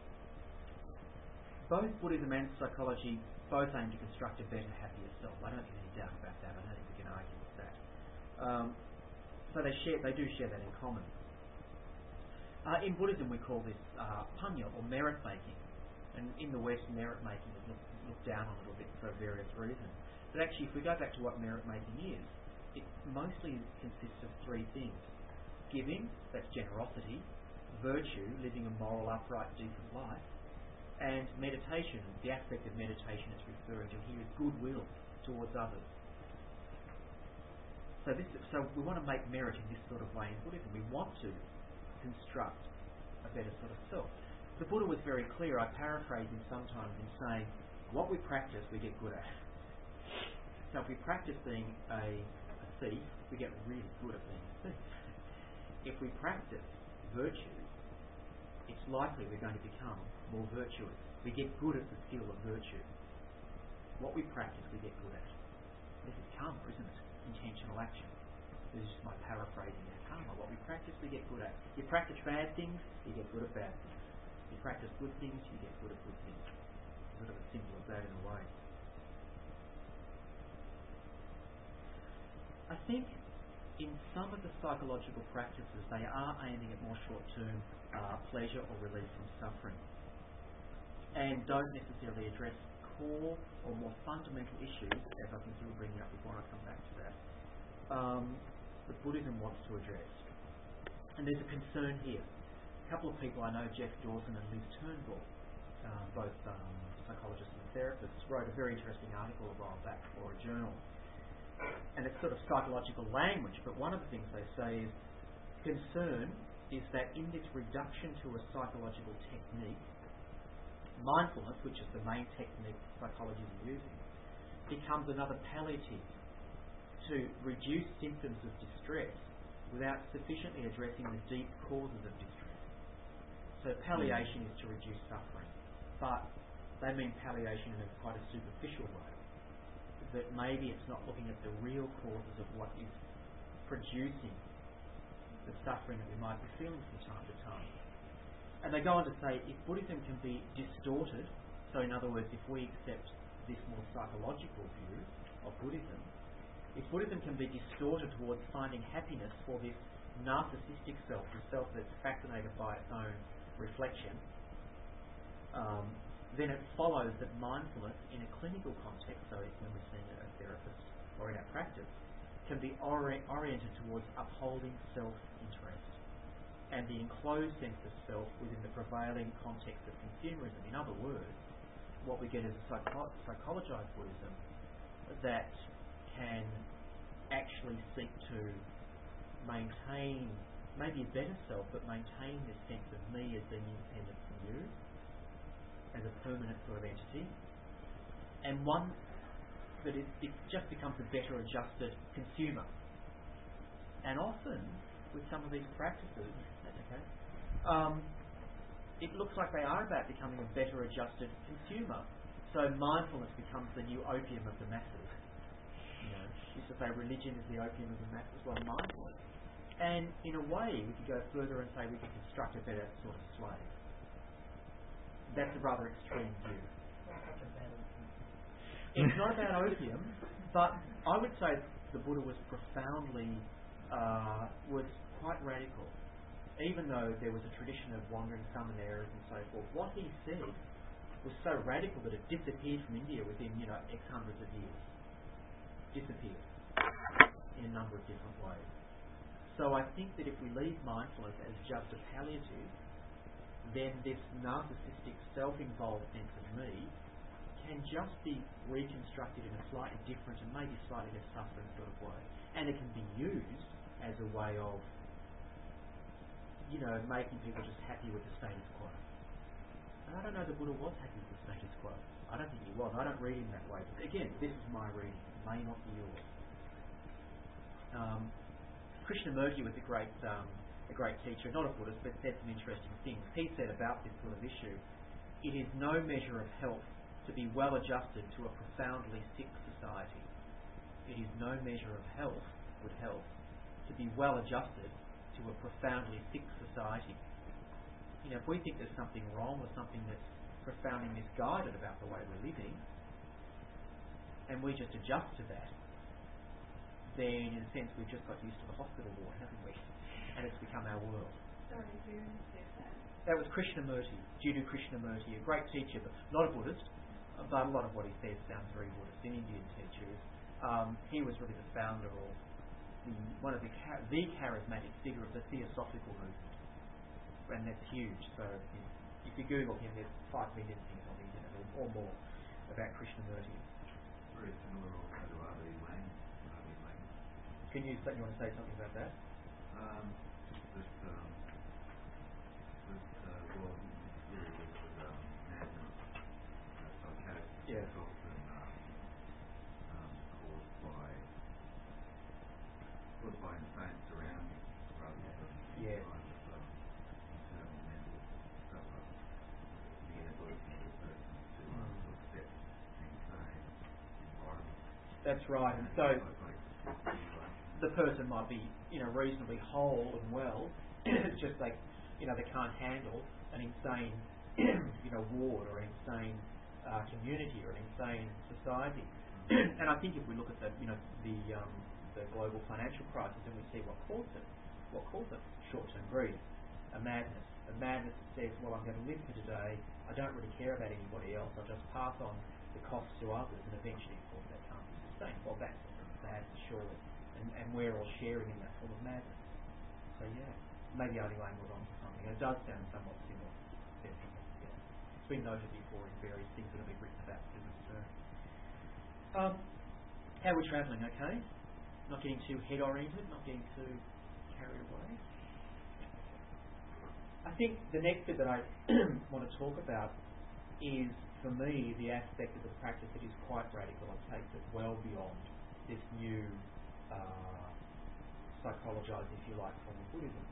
Both Buddhism and psychology both aim to construct a better, happier self. I don't think any doubt about that. I don't think we can argue with that. So they do share that in common. In Buddhism we call this punya, or merit making. And in the West, merit making is looked down a little bit for various reasons. But actually, if we go back to what merit making is, it mostly consists of three things. Giving, that's generosity; virtue, living a moral, upright, decent life; and meditation. The aspect of meditation it's referring to here is goodwill towards others. So we want to make merit in this sort of way in Buddhism. We want to construct a better sort of self. The Buddha was very clear. I paraphrase him sometimes in saying, what we practice, we get good at. So if we practice being a thief, we get really good at being a thief. If we practice virtue, it's likely we're going to become more virtuous. We get good at the skill of virtue. What we practice, we get good at. This is karma, isn't it? Intentional action. This is my paraphrasing of karma. What we practice, we get good at. You practice bad things, you get good at bad things. You practice good things, you get good at good things. Sort of as simple as that in a way. I think in some of the psychological practices, they are aiming at more short-term pleasure or relief from suffering, and don't necessarily address core or more fundamental issues, as I think you were bringing up before, and I'll come back to that, that Buddhism wants to address. And there's a concern here. A couple of people I know, Jeff Dawson and Liz Turnbull, both psychologists and therapists, wrote a very interesting article a while back for a journal. And it's sort of psychological language, but one of the things they say is concern is that in this reduction to a psychological technique, mindfulness, which is the main technique psychology is using, becomes another palliative to reduce symptoms of distress without sufficiently addressing the deep causes of distress. So palliation is to reduce suffering, but they mean palliation in quite a superficial way. That maybe it's not looking at the real causes of what is producing the suffering that we might be feeling from time to time. And they go on to say, if Buddhism can be distorted, so in other words, if we accept this more psychological view of Buddhism, if Buddhism can be distorted towards finding happiness for this narcissistic self, the self that's fascinated by its own reflection, then it follows that mindfulness in a clinical context, so when we're seeing a therapist or in our practice, can be oriented towards upholding self-interest and the enclosed sense of self within the prevailing context of consumerism. In other words, what we get is a psychologized Buddhism that can actually seek to maintain maybe a better self, but maintain this sense of me as being independent from you, as a permanent sort of entity, and one that it just becomes a better adjusted consumer. And often, with some of these practices, that's okay, it looks like they are about becoming a better adjusted consumer. So mindfulness becomes the new opium of the masses. You know, used to say religion is the opium of the masses, well, mindfulness. And in a way, we could go further and say we could construct a better sort of slave. That's a rather extreme view. It's not about opium, but I would say the Buddha was profoundly, was quite radical. Even though there was a tradition of wandering summon errors and so forth, what he said was so radical that it disappeared from India within, X hundreds of years. Disappeared in a number of different ways. So I think that if we leave mindfulness as just a palliative, then this narcissistic self-involved sense of me can just be reconstructed in a slightly different and maybe slightly less suffering sort of way. And it can be used as a way of, making people just happy with the status quo. And I don't know the Buddha was happy with the status quo. I don't think he was. I don't read him that way. But again, this is my reading. It may not be yours. Krishnamurti was a great teacher, not a Buddhist, but said some interesting things. He said about this sort of issue, it is no measure of health to be well adjusted to a profoundly sick society. It is no measure of health, good health, to be well adjusted to a profoundly sick society. If we think there's something wrong or something that's profoundly misguided about the way we're living, and we just adjust to that, then in a sense we've just got used to the hospital ward, haven't we? And it's become our world. Sorry, who said that? That was Krishnamurti, Jiddu Krishnamurti, a great teacher, but not a Buddhist, but a lot of what he says sounds very Buddhist, an Indian teacher. He was really the founder of one of the charismatic figure of the Theosophical movement, and that's huge. So if you Google him, there's 5 million things on the internet or more about Krishnamurti. Very similar also to R.V. Lang. You want to say something about that? Psychiatric often caused by insane surroundings rather than kind of internal mental suffer, the inability of the person to accept being insane. That's right. And so the person might be, reasonably whole and well. It's just like, they can't handle an insane, ward or an insane community or an insane society. And I think if we look at the global financial crisis and we see what caused it, short-term greed, a madness that says, well, I'm going to live for today. I don't really care about anybody else. I'll just pass on the costs to others, and eventually, of course, that can't be sustained. Well, that's madness, surely, and we're all sharing in that form of madness. So yeah, maybe Artie Lang was onto something. It does sound somewhat similar. Definitely. Yeah. It's been noted before in various things that have been written about business. How are we travelling? Okay, not getting too head-oriented, not getting too carried away. I think the next bit that I want to talk about is, for me, the aspect of the practice that is quite radical and takes it well beyond this new psychologized, if you like, form of Buddhism.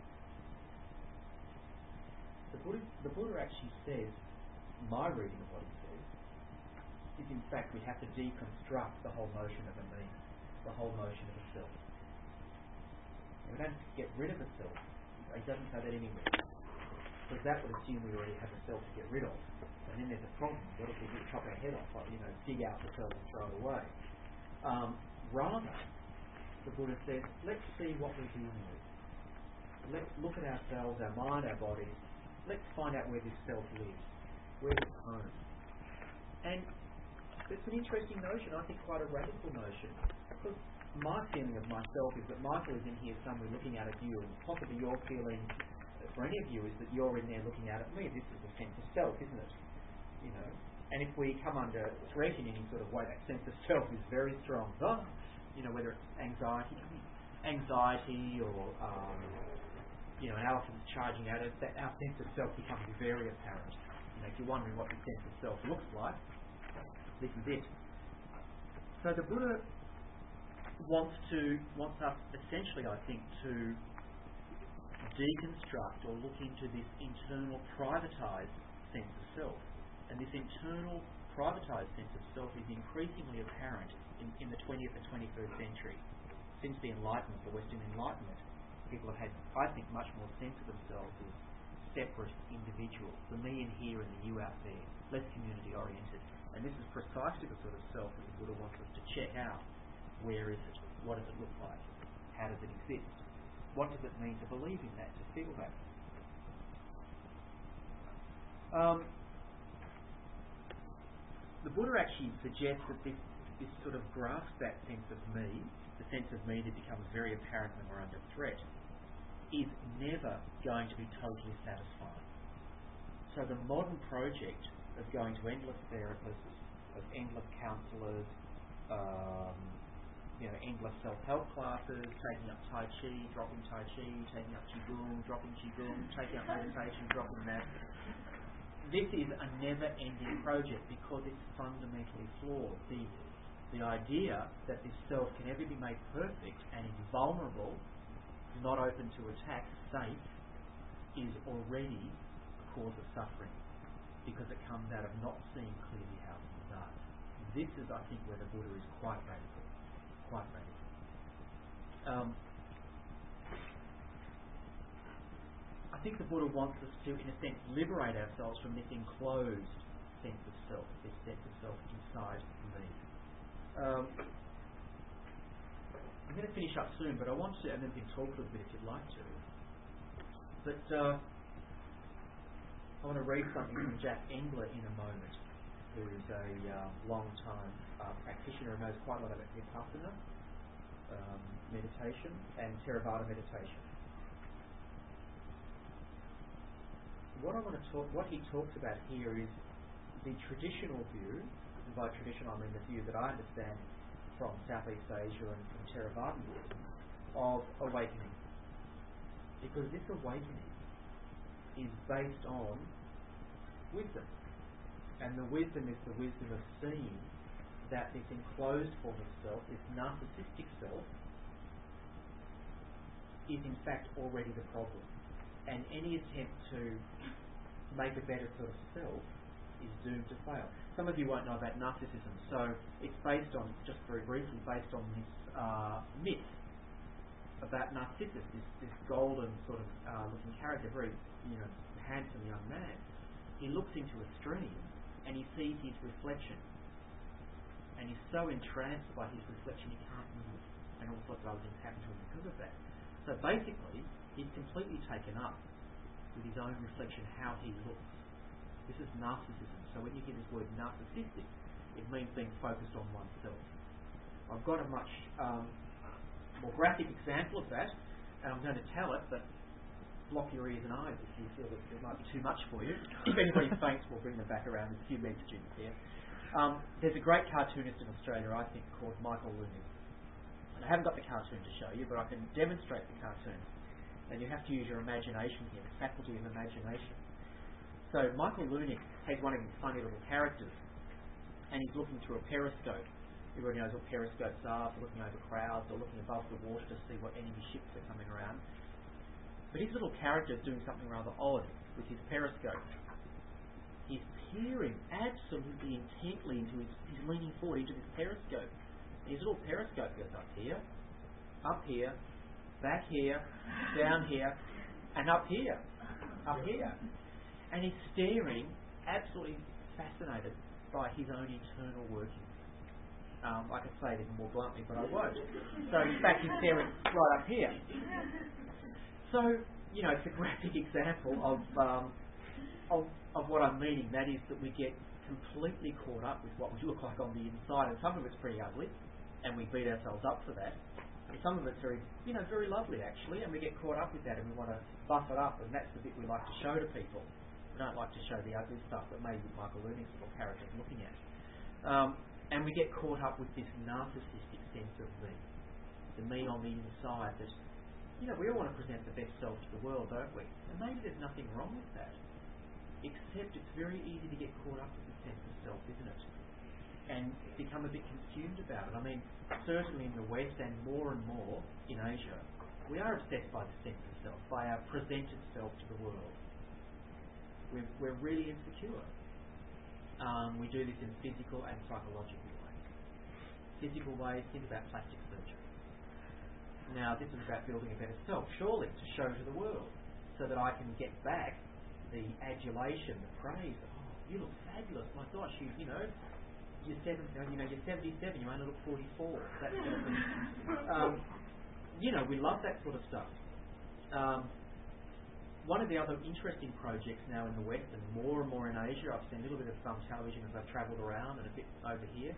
The Buddha actually says, my reading of what he says, is in fact we have to deconstruct the whole notion of a me, the whole notion of a self. And we don't get rid of a self. He doesn't say that anywhere. Because that would assume we already have a self to get rid of. And then there's a problem. What if we chop our head off, dig out the self and throw it away? Rather, the Buddha says, let's see what we're dealing with. Let's look at ourselves, our mind, our bodies. Let's find out where this self lives, where it's home. And it's an interesting notion, I think quite a radical notion. Because my feeling of myself is that Michael is in here somewhere looking out at you, and possibly your feeling for any of you is that you're in there looking out at me. This is a sense of self, isn't it? And if we come under threat in any sort of way, that sense of self is very strong. Whether it's anxiety or an elephant charging at us, that our sense of self becomes very apparent. If you're wondering what the sense of self looks like, this is it. So the Buddha wants us essentially, I think, to deconstruct or look into this internal privatized sense of self. And this internal privatized sense of self is increasingly apparent in the 20th and 21st century. Since the Enlightenment, the Western Enlightenment, people have had, I think, much more sense of themselves as separate individuals, the me in here and the you out there, less community oriented. And this is precisely the sort of self that the Buddha wants us to check out. Where is it? What does it look like? How does it exist? What does it mean to believe in that, to feel that? The Buddha actually suggests that this sort of grasp that sense of me, the sense of me that becomes very apparent when we're under threat, is never going to be totally satisfying. So the modern project of going to endless therapists, of endless counsellors, endless self-help classes, taking up Tai Chi, dropping Tai Chi, taking up Qigong, dropping Qigong, taking up meditation, dropping that. This is a never-ending project because it's fundamentally flawed. The idea that this self can ever be made perfect and invulnerable, not open to attack, safe, is already a cause of suffering because it comes out of not seeing clearly how things are. This is, I think, where the Buddha is quite radical. Quite radical. I think the Buddha wants us to, in a sense, liberate ourselves from this enclosed sense of self, this sense of self inside me. I'm going to finish up soon, but I want to, and then we can talk a little bit if you'd like to. But I want to read something from Jack Engler in a moment, who is a long-time practitioner and knows quite a lot about Vipassana meditation and Theravada meditation. What he talks about here is the traditional view, and by traditional I mean the view that I understand from Southeast Asia and from Theravada Buddhism, of awakening. Because this awakening is based on wisdom. And the wisdom is the wisdom of seeing that this enclosed form of self, this narcissistic self, is in fact already the problem. And any attempt to make a better sort of self is doomed to fail. Some of you won't know about narcissism, so it's based on, just very briefly, based on this myth about Narcissus, this golden sort of looking character, very handsome young man. He looks into a stream and he sees his reflection, and he's so entranced by his reflection he can't move, and all sorts of other things happen to him because of that. So basically, he's completely taken up with his own reflection, how he looks. This is narcissism. So when you hear this word narcissistic, it means being focused on oneself. I've got a much more graphic example of that, and I'm going to tell it, but block your ears and eyes if you feel that it might be too much for you. If anybody faints, we'll bring them back around. There's a few med students here. There's a great cartoonist in Australia, I think, called Michael Looney. And I haven't got the cartoon to show you, but I can demonstrate the cartoon. And you have to use your imagination here, the faculty of imagination. So Michael Looney has one of his funny little characters, and he's looking through a periscope. Everybody knows what periscopes are, for looking over crowds or looking above the water to see what enemy ships are coming around. But his little character is doing something rather odd with his periscope. He's peering absolutely intently into he's leaning forward into this periscope. And his little periscope goes up here, back here, down here, and up here. And he's staring, absolutely fascinated by his own internal workings. I could say it even more bluntly, but I won't. So in fact, he's staring right up here. So, it's a graphic example of what I'm meaning. That is that we get completely caught up with what we look like on the inside, and some of it's pretty ugly, and we beat ourselves up for that. And some of it's very, very lovely actually, and we get caught up with that, and we want to buff it up, and that's the bit we like to show to people. We don't like to show the ugly stuff that maybe Michael Looney's little character is looking at. And we get caught up with this narcissistic sense of me, the me on the inside that, we all want to present the best self to the world, don't we? And maybe there's nothing wrong with that, except it's very easy to get caught up with the sense of self, isn't it? And become a bit consumed about it. I mean, certainly in the West and more in Asia, we are obsessed by the sense of self, by our presented self to the world. We're really insecure. We do this in physical and psychological ways. Physical ways, think about plastic surgery. Now, this is about building a better self, surely, to show to the world, so that I can get back the adulation, the praise. Oh, you look fabulous! My gosh, you're 77. You only look 44. That sort of thing. We love that sort of stuff. One of the other interesting projects now in the West and more in Asia, I've seen a little bit of some television as I've travelled around and a bit over here,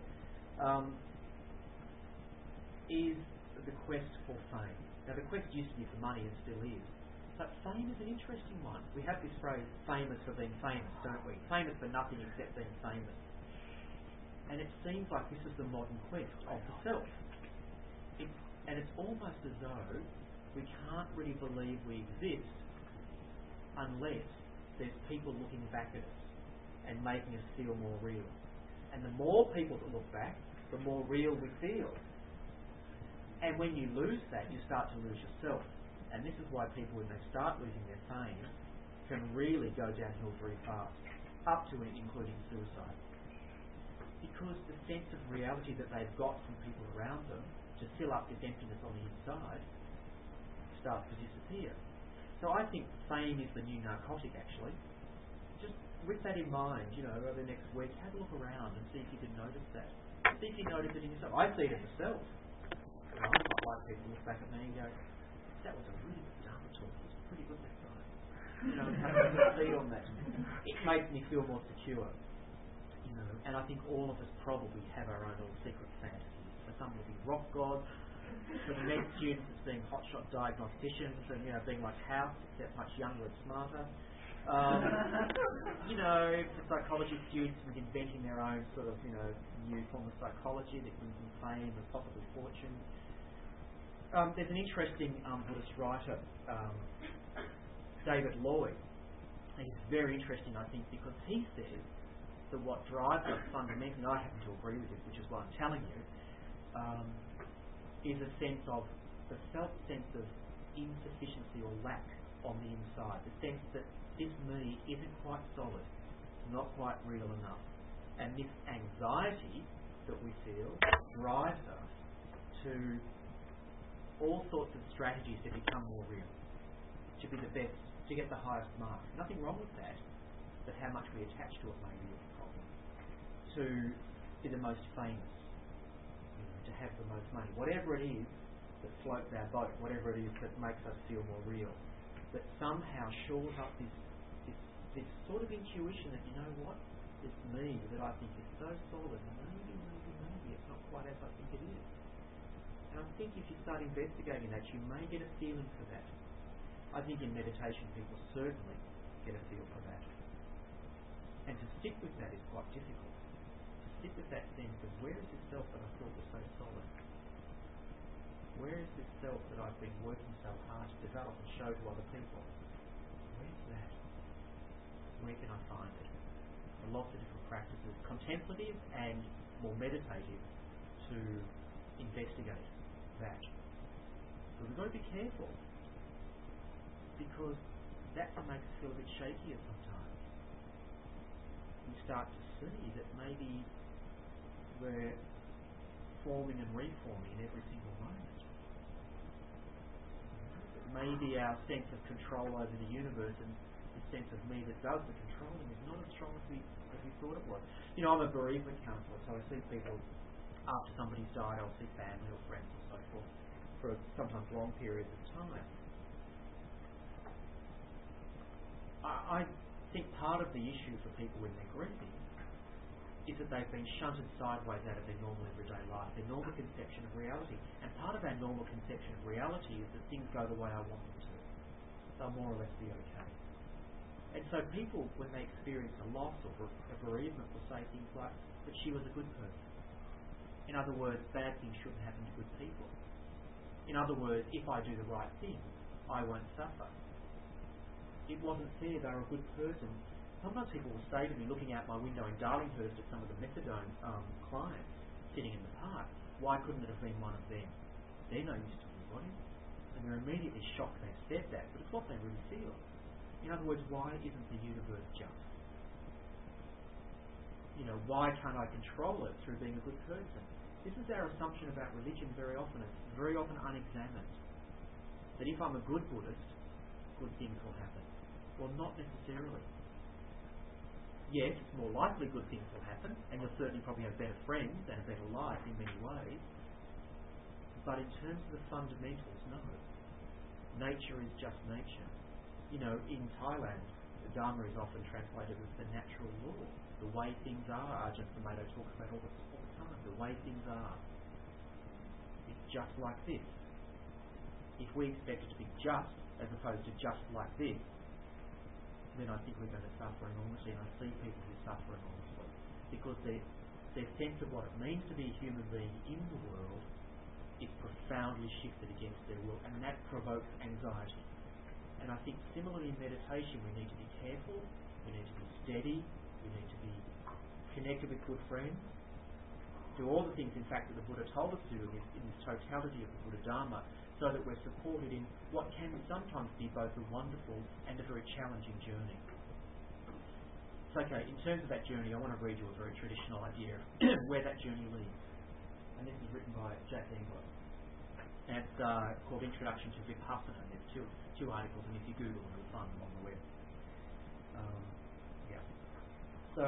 is the quest for fame. Now the quest used to be for money and still is, but fame is an interesting one. We have this phrase, famous for being famous, don't we? Famous for nothing except being famous. And it seems like this is the modern quest of the self. And it's almost as though we can't really believe we exist unless there's people looking back at us and making us feel more real. And the more people that look back, the more real we feel. And when you lose that, you start to lose yourself. And this is why people, when they start losing their fame, can really go downhill very fast, up to and including suicide. Because the sense of reality that they've got from people around them to fill up this emptiness on the inside starts to disappear. So I think fame is the new narcotic, actually. Just with that in mind, over the next week, have a look around and see if you can notice that. See if you notice it in yourself. I see it in myself. I might like people to look back at me and go, that was a really good drama talk. It was pretty good, that guy. Have a feed on that. It makes me feel more secure. And I think all of us probably have our own little secret fantasies. For some will be rock gods. For the med students, it's being hotshot diagnosticians and being like House, except much younger and smarter. For psychology students, it's inventing their own sort of new form of psychology that brings them fame and possibly fortune. There's an interesting Buddhist writer, David Lloyd, and he's very interesting, I think, because he says that what drives us fundamentally, I happen to agree with this, which is why I'm telling you, is a sense of the felt sense of insufficiency or lack on the inside, the sense that this me isn't quite solid, not quite real enough. And this anxiety that we feel drives us to all sorts of strategies to become more real, to be the best, to get the highest mark. Nothing wrong with that, but how much we attach to it may be a problem. To be the most famous, to have the most money, whatever it is that floats our boat, whatever it is that makes us feel more real, that somehow shores up this sort of intuition that, you know what, this me that I think is so solid, maybe it's not quite as I think it is. And I think if you start investigating that, you may get a feeling for that. I think in meditation people certainly get a feel for that. And to stick with that is quite difficult. To stick with that sense of where is this self that I thought was so solid? Where is this self that I've been working so hard to develop and show to other people? Where's that? Where can I find it? There are lots of different practices, contemplative and more meditative, to investigate that. But we've got to be careful, because that can make us feel a bit shakier sometimes. We start to see that maybe we're forming and reforming in every single moment. Maybe our sense of control over the universe and the sense of me that does the controlling is not as strong as we thought it was. You know, I'm a bereavement counsellor, so I see people after somebody's died. I'll see family or friends and so forth for sometimes long periods of time. I think part of the issue for people when they're grieving is that they've been shunted sideways out of their normal everyday life, their normal conception of reality. And part of our normal conception of reality is that things go the way I want them to. They'll more or less be okay. And so people, when they experience a loss or a bereavement, will say things like, but she was a good person. In other words, bad things shouldn't happen to good people. In other words, if I do the right thing, I won't suffer. It wasn't fair, they were a good person. Sometimes people will say to me, looking out my window in Darlinghurst at some of the methadone clients sitting in the park, why couldn't it have been one of them? They're no use to anybody. And they're immediately shocked they've said that, but it's what they really feel. In other words, why isn't the universe just? You know, why can't I control it through being a good person? This is our assumption about religion very often. It's very often unexamined. That if I'm a good Buddhist, good things will happen. Well, not necessarily. Yes, it's more likely good things will happen, and you'll certainly probably have better friends and a better life in many ways. But in terms of the fundamentals, no. Nature is just nature. You know, in Thailand, the Dharma is often translated as the natural law. The way things are just the Mato talks about all the time. The way things are. It's just like this. If we expect it to be just, as opposed to just like this, then I think we're going to suffer enormously. And I see people who suffer enormously because their sense of what it means to be a human being in the world is profoundly shifted against their will, and that provokes anxiety. And I think similarly in meditation we need to be careful, we need to be steady, we need to be connected with good friends, do all the things in fact that the Buddha told us to do in this totality of the Buddha Dharma, so that we're supported in what can sometimes be both a wonderful and a very challenging journey. So okay, in terms of that journey, I want to read you a very traditional idea of where that journey leads. And this is written by Jack Engler. And it's called Introduction to Vipassana. There's two articles, and if you Google them, you'll find them on the web. So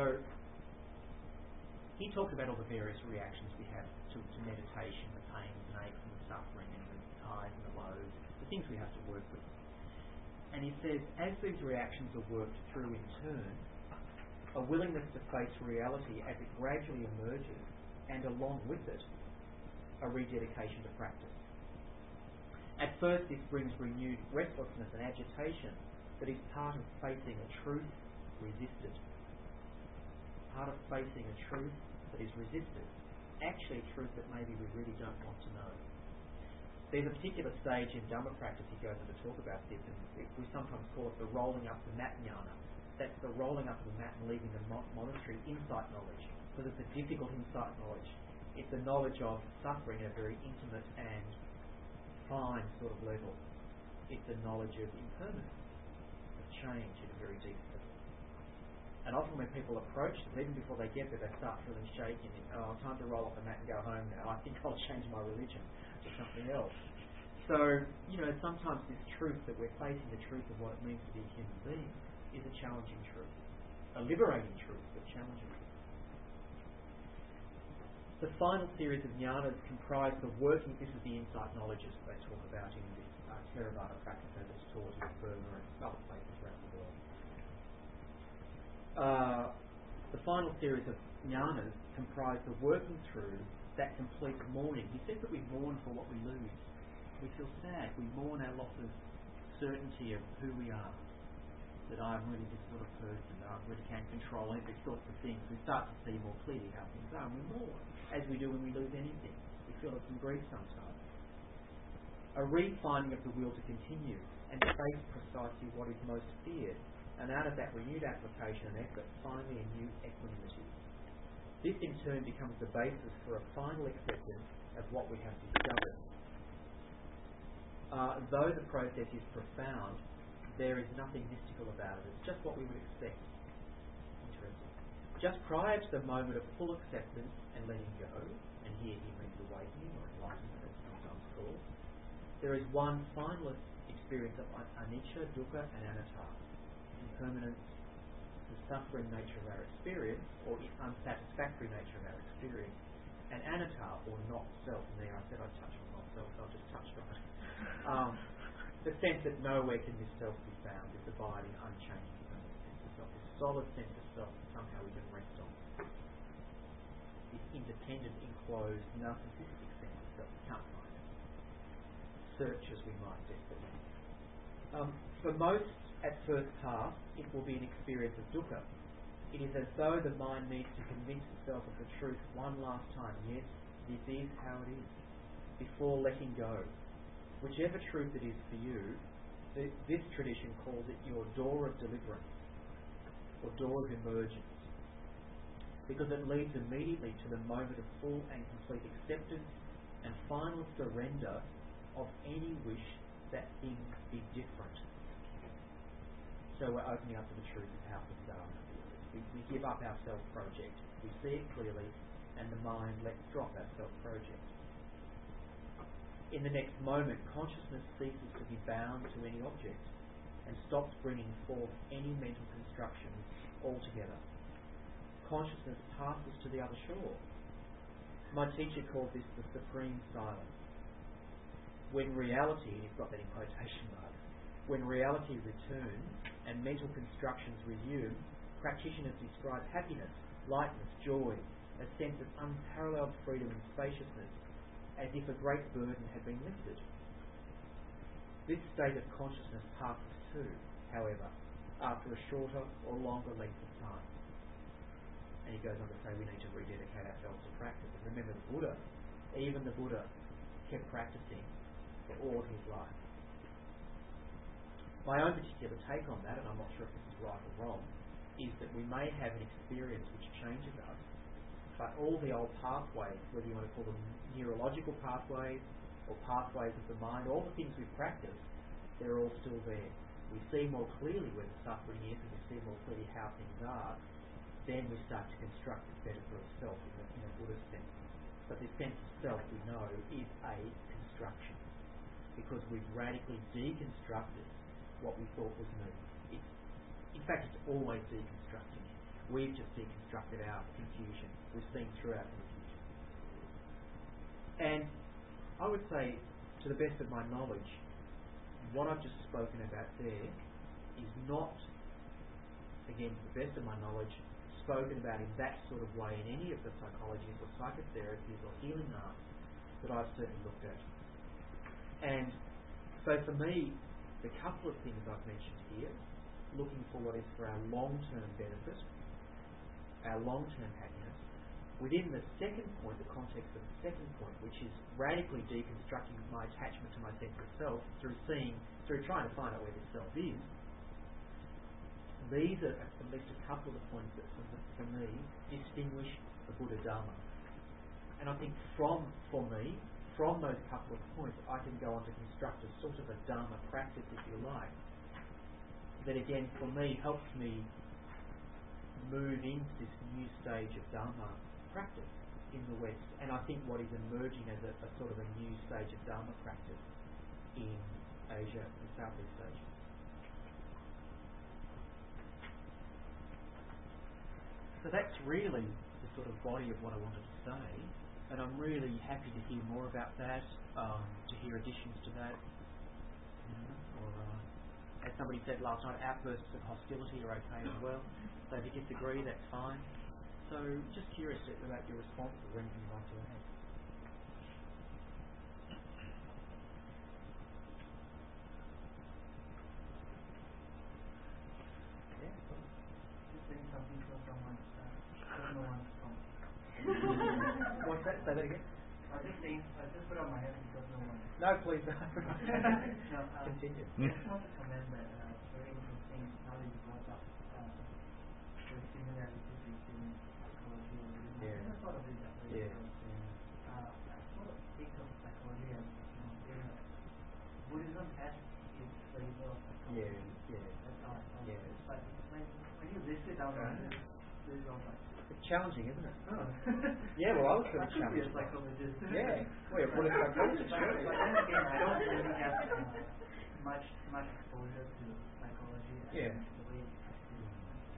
he talks about all the various reactions we have to meditation, the pains and aches and the suffering and the highs and the lows, the things we have to work with. And he says, as these reactions are worked through in turn, a willingness to face reality as it gradually emerges, and along with it, a rededication to practice. At first this brings renewed restlessness and agitation that is part of facing a truth resisted. Part of facing a truth that is resisted. Actually a truth that maybe we really don't want to know. There's a particular stage in Dhamma practice he goes on to talk about this, and we sometimes call it the rolling up the mat jnana. That's the rolling up of the mat and leaving the monastery insight knowledge, because it's a difficult insight knowledge. It's the knowledge of suffering at a very intimate and fine sort of level. It's the knowledge of impermanence, of change at a very deep level. And often when people approach them, even before they get there, they start feeling shaky and think, oh, time to roll off the mat and go home now. I think I'll change my religion to something else. So, sometimes this truth that we're facing, the truth of what it means to be a human being, is a challenging truth. A liberating truth, but challenging. The final series of jnanas comprise the working, this is the insight knowledges they talk about in this Theravada practice as it's taught in Burma and other places around the world. The final series of jnanas comprise the working through that complete mourning. He says that we mourn for what we lose. We feel sad. We mourn our loss of certainty of who we are. That I'm really this sort of person, that I really can't control any of these sorts of things. We start to see more clearly how things are, and we mourn, as we do when we lose anything. We feel some grief sometimes. A refinding of the will to continue and face precisely what is most feared, and out of that renewed application and effort, finally a new equanimity. This in turn becomes the basis for a final acceptance of what we have discovered. Though the process is profound, there is nothing mystical about it. It's just what we would expect. Interesting. Just prior to the moment of full acceptance and letting go, and here he means awakening or enlightenment, as sometimes called, there is one final experience of anicca, dukkha, and anatta. Impermanence, the suffering nature of our experience, or the unsatisfactory nature of our experience, and anatta, or not self. And there I said I'd touch on not self, so I've just touched on it. The sense that nowhere can this self be found, this abiding, unchanging sense of self, this solid sense of self that somehow we can rest on. This independent, enclosed, narcissistic sense of self, we can't find it. Search as we might desperately. For most, at first pass, it will be an experience of dukkha. It is as though the mind needs to convince itself of the truth one last time. Yes, this is how it is, before letting go. Whichever truth it is for you, this tradition calls it your door of deliverance, or door of emergence, because it leads immediately to the moment of full and complete acceptance and final surrender of any wish that things be different. So we're opening up to the truth of how things are. We give up our self-project. We see it clearly, and the mind lets drop our self-project. In the next moment, consciousness ceases to be bound to any object and stops bringing forth any mental constructions altogether. Consciousness passes to the other shore. My teacher called this the supreme silence. When reality, and he's got that in quotation marks, when reality returns and mental constructions resume, practitioners describe happiness, lightness, joy, a sense of unparalleled freedom and spaciousness, as if a great burden had been lifted. This state of consciousness passes too, however, after a shorter or longer length of time. And he goes on to say we need to rededicate ourselves to practice. And remember the Buddha, even the Buddha kept practicing for all his life. My own particular take on that, and I'm not sure if this is right or wrong, is that we may have an experience which changes us, but all the old pathways, whether you want to call them neurological pathways or pathways of the mind, all the things we've practiced, they're all still there. We see more clearly where the suffering is, and we see more clearly how things are. Then we start to construct it better for ourselves in a Buddhist sense. But this sense of self, we know, is a construction, because we've radically deconstructed what we thought was me. In fact, it's always deconstructing. We've just deconstructed our confusion. We've seen through our confusion. And I would say, to the best of my knowledge, what I've just spoken about there is not, again, to the best of my knowledge, spoken about in that sort of way in any of the psychologies or psychotherapies or healing arts that I've certainly looked at. And so for me, the couple of things I've mentioned here, looking for what is for our long-term benefit, our long-term happiness, within the second point, the context of the second point, which is radically deconstructing my attachment to my sense of self through trying to find out where this self is, these are at least a couple of the points that for me distinguish the Buddha Dharma. And I think from those couple of points, I can go on to construct a sort of a Dharma practice, if you like, that again for me helps me move into this new stage of Dharma practice in the West, and I think what is emerging as a sort of a new stage of Dharma practice in Asia and Southeast Asia. So that's really the sort of body of what I wanted to say, and I'm really happy to hear more about that, to hear additions to that, or as somebody said last night, outbursts of hostility are okay as well. So if you disagree, that's fine. So just curious about your responses or anything you'd like to add. Yeah, cool. Just saying something for someone don't know one's from. What's that? Say that again. I just put on my head because no one. No, please don't. No, Continue. I just want to comment that very interesting how you brought up the similarities between psychology and Buddhism. Yeah. I sort of did that way. Yeah. I sort of think of psychology as Buddhism has its flavor of psychology. Yeah. That's how I thought. Yeah. But when you list it out, there's all like. It's challenging, isn't it? Oh. Yeah, well, I was going to I could be a challenge. psychologist. Yeah. Well, you're a Buddhist psychologist, But surely. then again, I don't really have much exposure to psychology Yeah. and the way it's practiced.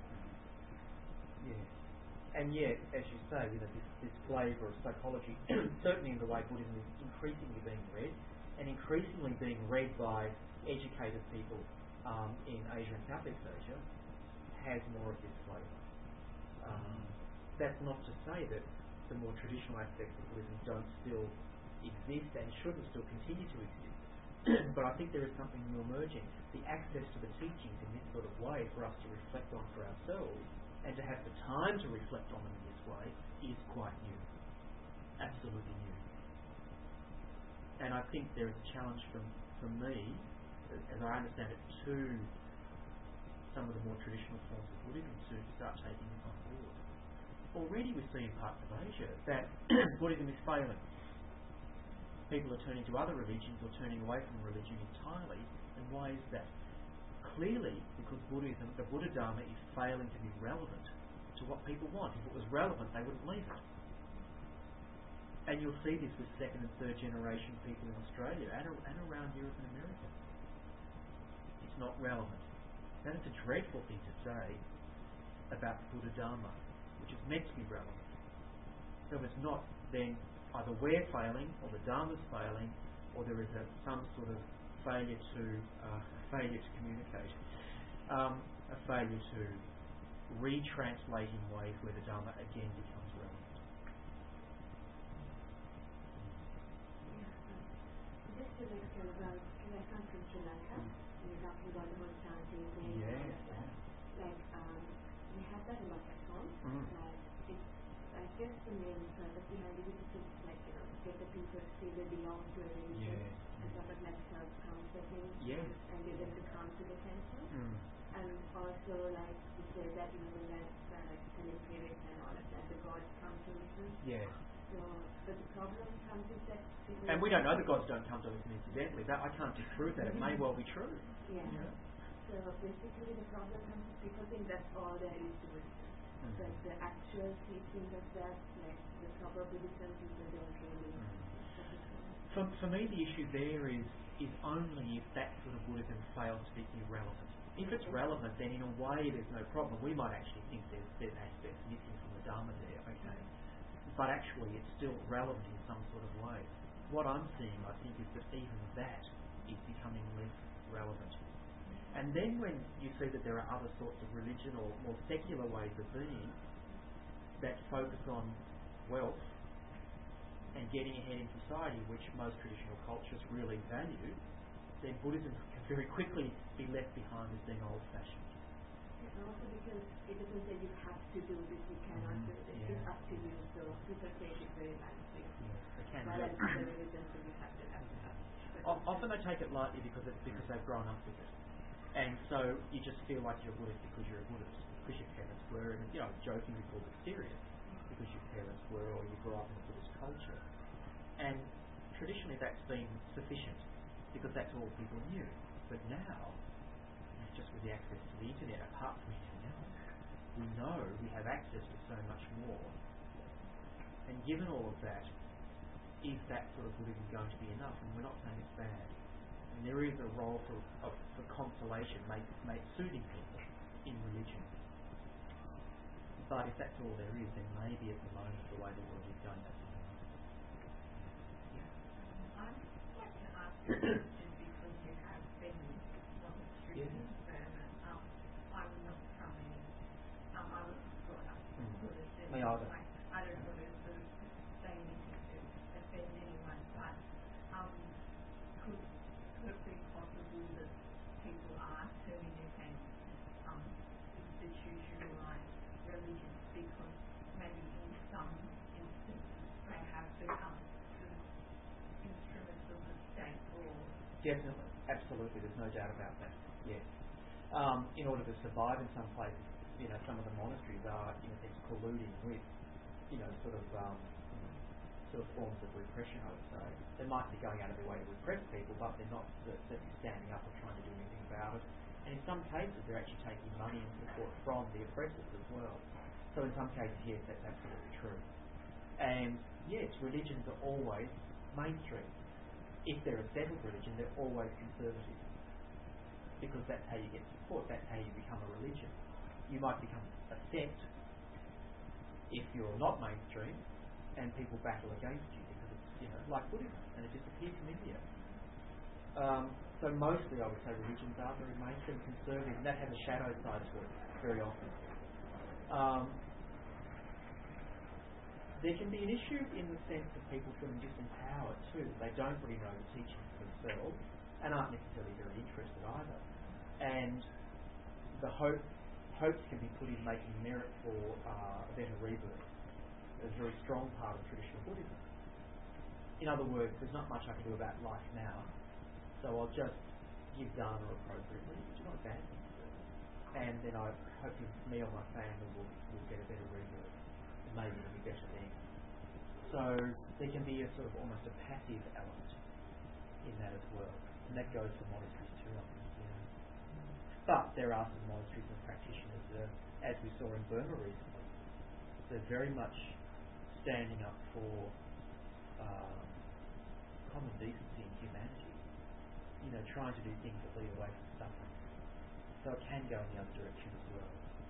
Yeah. And yet, as you say, this flavour of psychology, certainly in the way Buddhism is increasingly being read, and increasingly being read by educated people in Asia and Southeast Asia, has more of this flavour. That's not to say that the more traditional aspects of Buddhism don't still exist and shouldn't still continue to exist. But I think there is something new emerging. The access to the teachings in this sort of way for us to reflect on for ourselves and to have the time to reflect on them in this way is quite new. Absolutely new. And I think there is a challenge from me, as I understand it, to some of the more traditional forms of Buddhism to start taking this on board. Already we see in parts of Asia that Buddhism is failing. People are turning to other religions or turning away from religion entirely. And why is that? Clearly because Buddhism, the Buddha Dharma, is failing to be relevant to what people want. If it was relevant, they wouldn't leave it. And you'll see this with second and third generation people in Australia and around Europe and America. It's not relevant. That is a dreadful thing to say about the Buddha Dharma, which is meant to be relevant. So if it's not, then either we're failing, or the Dharma's failing, or there is some sort of failure to communicate, a failure to retranslate in ways where the Dharma again becomes relevant. Just to like kind of I come from Sri Lanka, and you're talking about the whole chanting thing and all of that. Like we have that a lot at home. It's I guess the main purpose behind it is to like get the people to feel they belong to a religion and sort of like self-comforting and get them to come to the temple. And also like you said that when that like celebrate and all of that, the gods come to listen. Yeah. So, but the problem comes is that people... And we don't know the gods don't come to listen incidentally. That I can't disprove that. It may well be true. Yeah. So basically the problem comes is people think that's all there is to it. But the actual teachings of that, like the proper Buddhism, people don't really focus on. For me, the issue there is only if that sort of Buddhism fails to be irrelevant. If it's relevant, then in a way there's no problem. We might actually think there's aspects missing from the Dharma there, okay. But actually it's still relevant in some sort of way. What I'm seeing, I think, is that even that is becoming less relevant. And then when you see that there are other sorts of religion or more secular ways of being that focus on wealth and getting ahead in society, which most traditional cultures really value, then Buddhism can very quickly be left behind as being old-fashioned. And also because it doesn't say you have to do this, you cannot do this. It's up to you. So people take it very nicely. They can Well, do it's it. the religion, so you have to. Often they take it lightly because they've grown up with it. And so you just feel like you're a Buddhist because you're a Buddhist, because your parents were, and jokingly called it serious, because your parents were, or you grew up in a Buddhist culture. And traditionally that's been sufficient, because that's all people knew. But now, just with the access to the internet, apart from anything else, we know we have access to so much more. And given all of that, is that sort of Buddhism going to be enough? And we're not saying it's bad. And there is a role for consolation, soothing people in religion. But if that's all there is, then maybe at the moment the way the world is going, that's enough. I'd like to ask you, just because you have been monasteries in Burma, I was not from any, I was brought up Buddhist. I don't want to sort of say anything to offend anyone, but could it be possible that people are turning against institutionalized religion because maybe in some instances they have become sort of instruments of the state or... Definitely, absolutely, there's no doubt about that, yes. In order to survive in some places, some of the monasteries are, in a sense, colluding with, sort of forms of repression, I would say. They might be going out of their way to repress people, but they're not certainly standing up or trying to do anything about it. And in some cases, they're actually taking money and support from the oppressors as well. So in some cases, yes, that's absolutely true. And yes, religions are always mainstream. If they're a settled religion, they're always conservative. Because that's how you get support, that's how you become a religion. You might become a sect if you're not mainstream, and people battle against you because it's, like Buddhism, and it disappeared from India. So mostly I would say religions are very mainstream, conservative, and that has a shadow side to it very often. There can be an issue in the sense of people feeling disempowered too. They don't really know the teachings themselves and aren't necessarily very interested either. And the hopes can be put in making merit for a better rebirth. A very strong part of traditional Buddhism. In other words, there's not much I can do about life now, so I'll just give dharma appropriately, which is not a bad thing to do. And then I hope me or my family will get a better rebirth. And maybe it'll be better then. So there can be a sort of almost a passive element in that as well. And that goes for monasteries too, I think. But there are some monasteries and practitioners that, as we saw in Burma recently, they're very much standing up for common decency and humanity, trying to do things that lead away from suffering. So it can go in the other direction as well.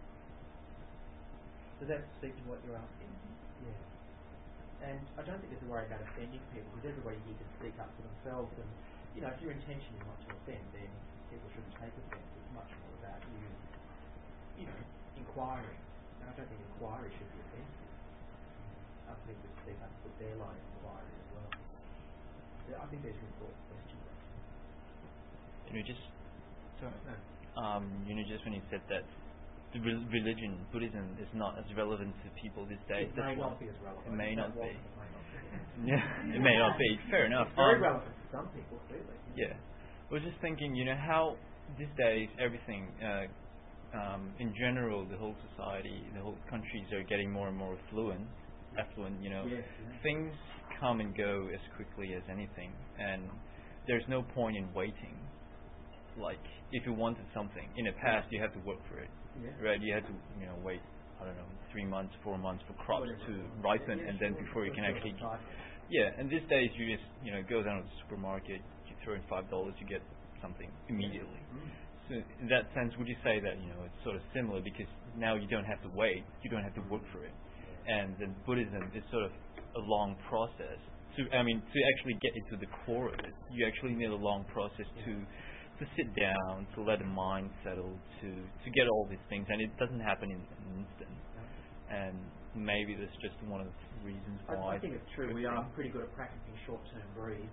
Does that speak to what you're asking? Yeah. And I don't think there's a worry about offending people, because everybody here can speak up for themselves, and if your intention is not to offend, then people shouldn't take offence. It's much more about you inquiring. And I don't think inquiry should be offensive. Other people speak up and put their line of inquiry as well. I think there's an important question. Just when you said that the religion, Buddhism, is not as relevant to people these days. It may not be as relevant. It may not be. Yeah, it may not be. Fair enough. It's very relevant to some people, clearly. Yeah. I was just thinking, how these days everything, in general, the whole society, the whole countries are getting more and more affluent. Yes. Things come and go as quickly as anything, and there's no point in waiting. Like, if you wanted something in the past, you had to work for it, right? You had to wait, 3 months, 4 months for crops to ripen, and then before you can actually and these days you just go down to the supermarket, you throw in $5, you get something immediately. So in that sense, would you say that it's sort of similar, because now you don't have to wait, you don't have to work for it? And then Buddhism is sort of a long process. To actually get into the core of it, you actually need a long process to sit down, to let the mind settle, to get all these things, and it doesn't happen in an instant. And maybe that's just one of the reasons why. I think it's true. We are pretty good at practicing short-term greed.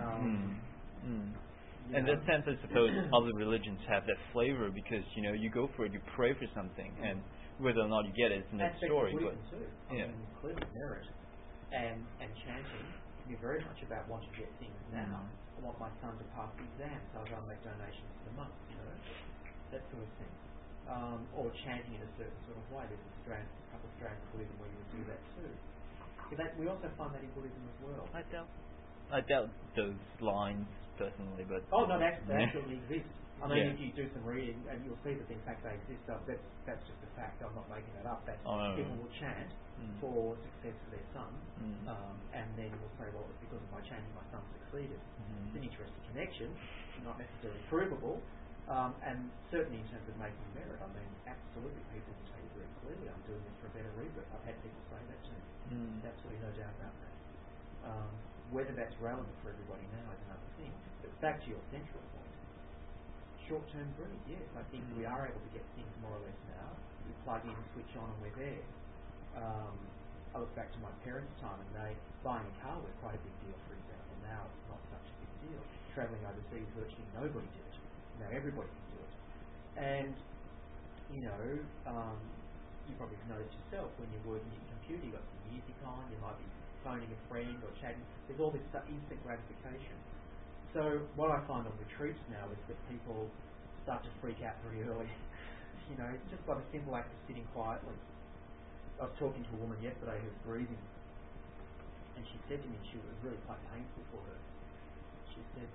In that sense, I suppose other religions have that flavor, because you go for it, you pray for something, and whether or not you get it, it's another story. But clearly merit and chanting can be very much about wanting to get things now. I want my son to pass the exam, so I'll go and make donations to the monks, that sort of thing. Or chanting in a certain sort of way. There's a couple of strands of Buddhism where you would do that too. We also find that in Buddhism as well. I doubt those lines personally, but they absolutely exist. I mean, if you do some reading, and you'll see that in fact they exist. That's just a fact. I'm not making that up. That people will chant for success for their son, and then will say, well, it's because of my chanting my son succeeded. It's an interesting connection, not necessarily provable, and certainly in terms of making merit. I mean, absolutely, people will take it very clearly. I'm doing this for a better reason. I've had people say that to me. Absolutely no doubt about that. Whether that's relevant for everybody now is another thing. But back to your central point, short-term greed, yes, I think we are able to get things more or less now. We plug in, switch on, and we're there. I look back to my parents' time, and buying a car was quite a big deal, for example. Now it's not such a big deal. Travelling overseas, virtually nobody did it. Now everybody can do it. And, you probably know it yourself when you're working your computer, you've got some music on, you might be phoning a friend or chatting. There's all this instant gratification. So what I find on retreats now is that people start to freak out very early. Just by the simple act of sitting quietly. I was talking to a woman yesterday who was breathing, and she said to me, she was really quite painful for her. She said,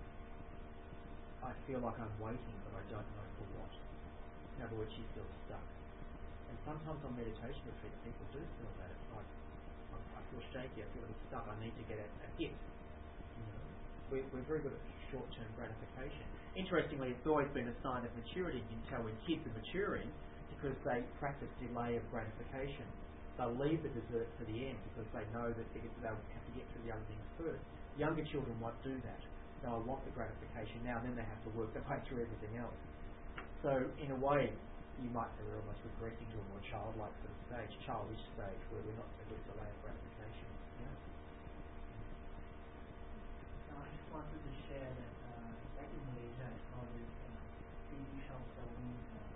I feel like I'm waiting, but I don't know for what. In other words, she feels stuck. And sometimes on meditation retreats, people do feel that. It's like, I feel shaky, I feel a bit stuck, I need to get a hit. We're very good at short-term gratification. Interestingly, it's always been a sign of maturity. You can tell when kids are maturing because they practice delay of gratification. They'll leave the dessert for the end because they know that they'll have to get through the other things first. Younger children won't do that. They'll want the gratification now, and then they have to work their way through everything else. So, in a way, you might say we're almost regressing to a more childlike sort of stage, childish stage, where we're not so good at delay of gratification. Yeah. I just wanted to share that back in Malaysia, I saw this TV show selling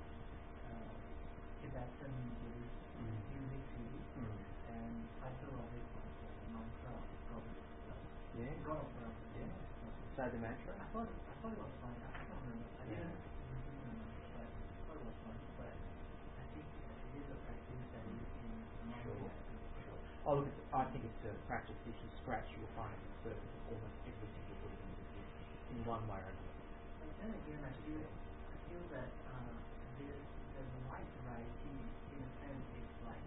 Tibetan Buddhist music CD, and the title of it was Mantra of God of Love. Yeah. God of Love. Yeah. Say the mantra. I thought it was fun. I don't remember. I didn't remember, but I thought it was fun. But I think it is a practice that is in Sure. Oh, look, I think it's a practice. If you scratch, you'll find it on the surface of almost every single Buddhism in one way or another. But then again, I feel that there's a wide variety in a sense. It's like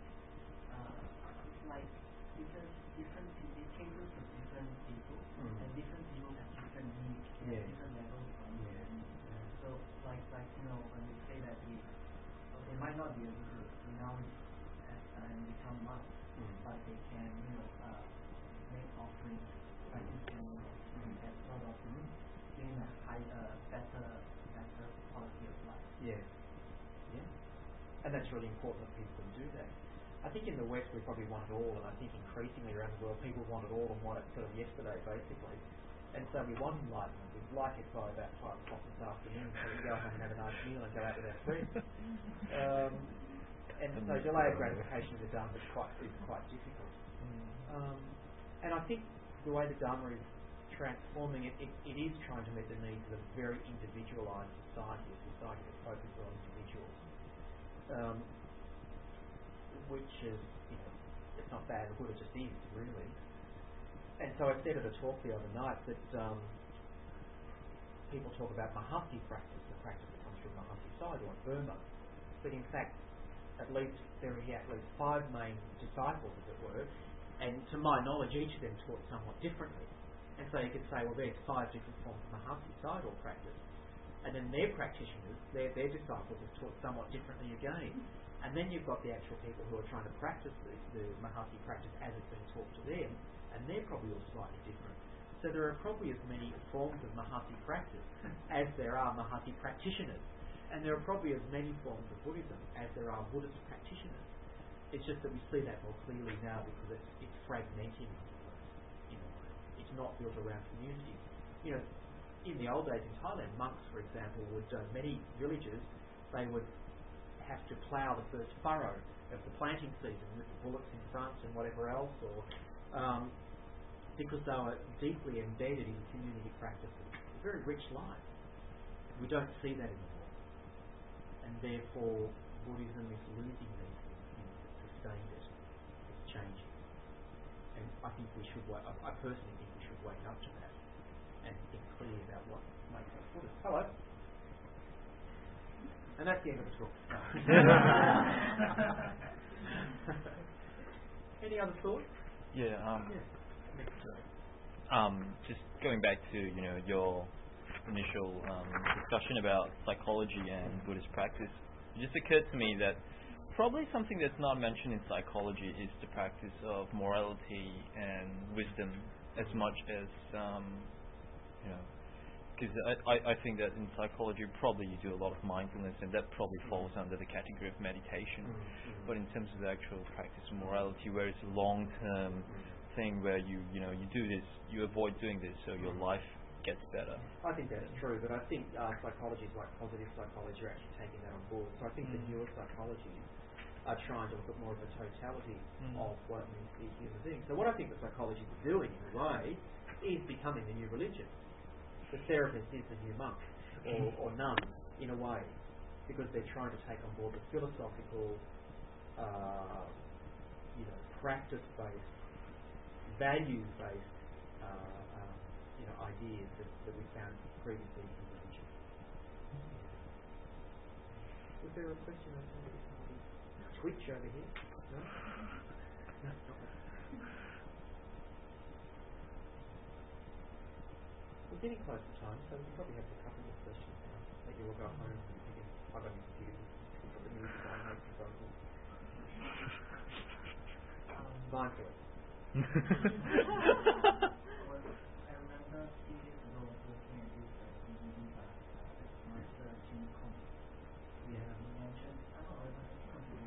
because different people, it caters to different people, and different people have different needs, different levels of needs. So like when they say that they might not be able to renounce and become monks, but they can make offerings, practice candles, and sort of gain a better quality of life. Yeah. And that's really important that people can do that. I think in the West we probably want it all, and I think increasingly around the world people want it all and want it sort of yesterday, basically. And so we want enlightenment. We'd like it by about 5 o'clock this afternoon, so we go home and have a nice meal and go out with our friends. And so delay of gratification of the Dharma is quite difficult. And I think the way the Dharma is transforming it is trying to meet the needs of a very individualised society, a society that focuses on individuals. Which is, it's not bad or good, it just is, really. And so I said at a talk the other night that people talk about Mahasi practice, the practice that comes from Mahasi Sayadaw in Burma. But in fact, there are at least 5 main disciples, as it were, and to my knowledge, each of them taught somewhat differently. And so you could say, well, there's 5 different forms of Mahasi Sayadaw practice. And then their practitioners, their disciples, have taught somewhat differently again. And then you've got the actual people who are trying to practice the Mahasi practice as it's been taught to them, and they're probably all slightly different. So there are probably as many forms of Mahasi practice as there are Mahasi practitioners. And there are probably as many forms of Buddhism as there are Buddhist practitioners. It's just that we see that more clearly now because it's fragmenting. It's not built around community. In the old days in Thailand, monks, for example, would many villages, they would have to plough the first furrow of the planting season with the bullocks in front and whatever else, or because they were deeply embedded in community practices. A very rich life. We don't see that anymore, and therefore Buddhism is losing these things that sustained it. It's changing, and I think we should. I personally think we should wake up to that and think clearly about what makes us Buddhist. Hello. And that's the end of the talk. Any other thoughts? Just going back to your initial discussion about psychology and Buddhist practice, it just occurred to me that probably something that's not mentioned in psychology is the practice of morality and wisdom as much as because I think that in psychology probably you do a lot of mindfulness, and that probably falls under the category of meditation. But in terms of the actual practice of morality, where it's a long-term thing where you do this, you avoid doing this, so your life gets better. I think that's true, but I think psychologies like positive psychology are actually taking that on board. So I think the newer psychologies are trying to look at more of a totality of what it means to be a human being. So what I think the psychologists are doing, in a way, is becoming the new religion. The therapist is the new monk or nun, in a way, because they're trying to take on board the philosophical, practice-based, values-based ideas that we found previously in religion. Was there a question on somebody? Twitch over here? No? No. We're getting close to time, so we probably have a couple more questions now. That you will go home and you can plug on your computer. You've got the music on, make some phone calls. Mindfully. I remember a few years ago working at this DVD bar, Master Jim Kong. He mentioned, I don't know, it was something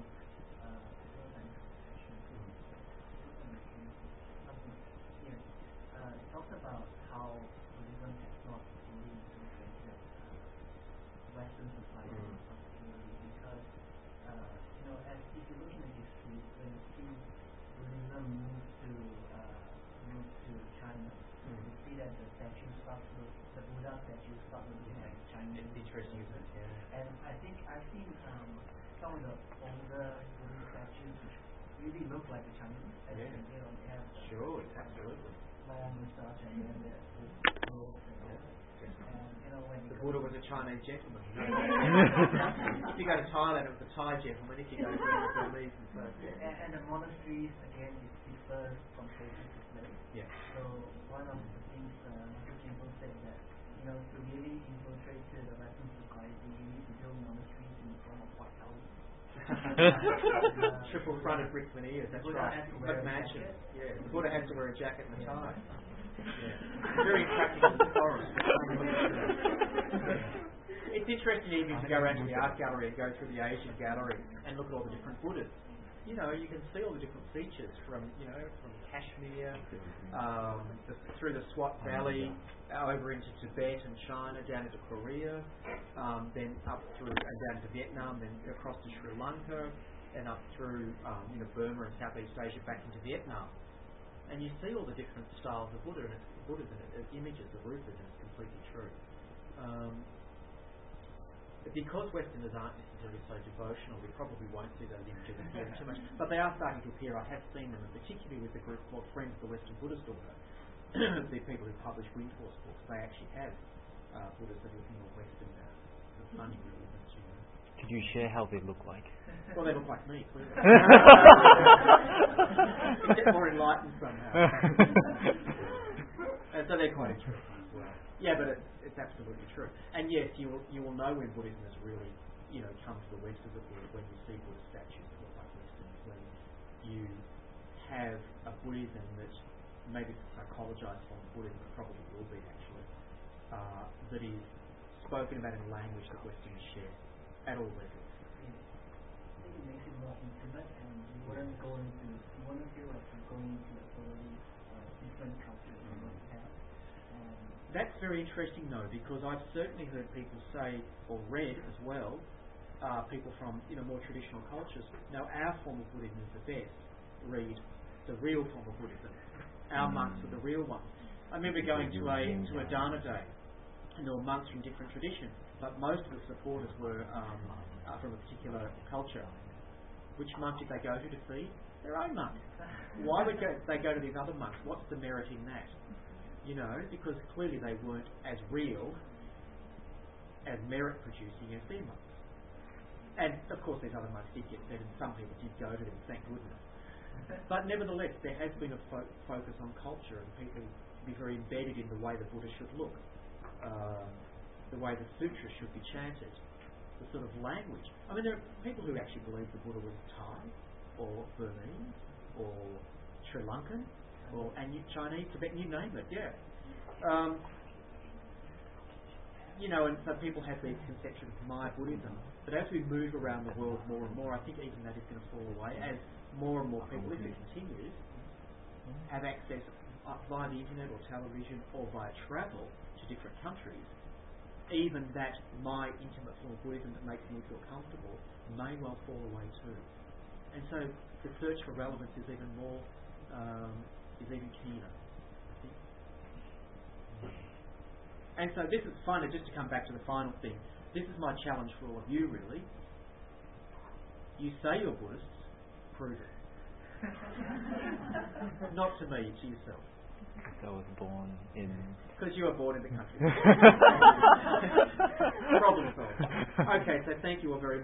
it talked about how Buddhism has not really infiltrated Western society particularly because, if you look in the history, when you see Buddhism move to China, you see that the Buddha statues start looking like Chinese. It's interesting, isn't it? Yeah. And I think I've seen some of the older Buddhist statues which really look like the Chinese. They have sure, absolutely. Long moustache and then there's robes and all. And when the Buddha was a Chinese gentleman. If you go to Thailand, it was a Thai gentleman. If you go to Burmese and so forth. And the monasteries, again, it differs from place to place. Yeah. So one of the things Master Chenpo said that, to really infiltrate the Western society, you need to build monasteries in the form of white houses. Triple fronted brick veneers, that's right. But mansion. Yeah. The Buddha has to wear a jacket and a tie. Yeah. Very practical in the forest. It's interesting even to go around to the art gallery and go through the Asian gallery and look at all the different Buddhas. You can see all the different features from Kashmir, through the Swat Valley, over into Tibet and China, down into Korea, then up through and down to Vietnam, then across to Sri Lanka, and up through Burma and Southeast Asia back into Vietnam. And you see all the different styles of Buddhism, images of rupas, and it's completely true. Because Westerners aren't necessarily so devotional, we probably won't see those images appear too much. But they are starting to appear. I have seen them, and particularly with the group called Friends of the Western Buddhist Order, the people who publish Windhorse books, they actually have Buddhas that are looking more Western, funny really. Could you share how they look like? Well, they look like me, clearly. Except more enlightened somehow. And so they're quite interesting as well. Yeah, but it's absolutely true. And yes, you will know when Buddhism has really, come to the west of it, when you see Buddhist statues that look like Westerns, when you have a Buddhism that maybe it's a psychologized form of Buddhism, it probably will be actually, that is spoken about in a language that Westerners share at all levels. I think it makes it more intimate, and you wouldn't feel like you're going into a totally different culture than what you have. That's very interesting, though, because I've certainly heard people say, or read as well, people from more traditional cultures. Now, our form of Buddhism is the best. Read the real form of Buddhism. Our monks are the real ones. I remember going to a Dharma day, and there were monks from different traditions, but most of the supporters were from a particular culture. Which monk did they go to feed? Their own monk. Why would they go to these other monks? What's the merit in that? Because clearly they weren't as real, as merit-producing as their monks. And of course these other monks did get fed, and some people did go to them, thank goodness. But nevertheless, there has been a focus on culture, and people be very embedded in the way the Buddha should look, the way the sutras should be chanted, the sort of language. I mean, there are people who actually believe the Buddha was Thai, or Burmese, or Sri Lankan, or Chinese, Tibetan, you name it, yeah. And so people have these conceptions of Maya Buddhism. But as we move around the world more and more, I think even that is going to fall away as more and more people, if it continues, have access via the internet or television or via travel to different countries. Even that my intimate form of Buddhism that makes me feel comfortable may well fall away too. And so the search for relevance is even more, is even keener, I think. And so this is finally, just to come back to the final thing, this is my challenge for all of you really. You say you're Buddhists, prove it. Not to me, to yourself. Because I was born in... Because you were born in the country. Problem solved. Okay, so thank you all very much.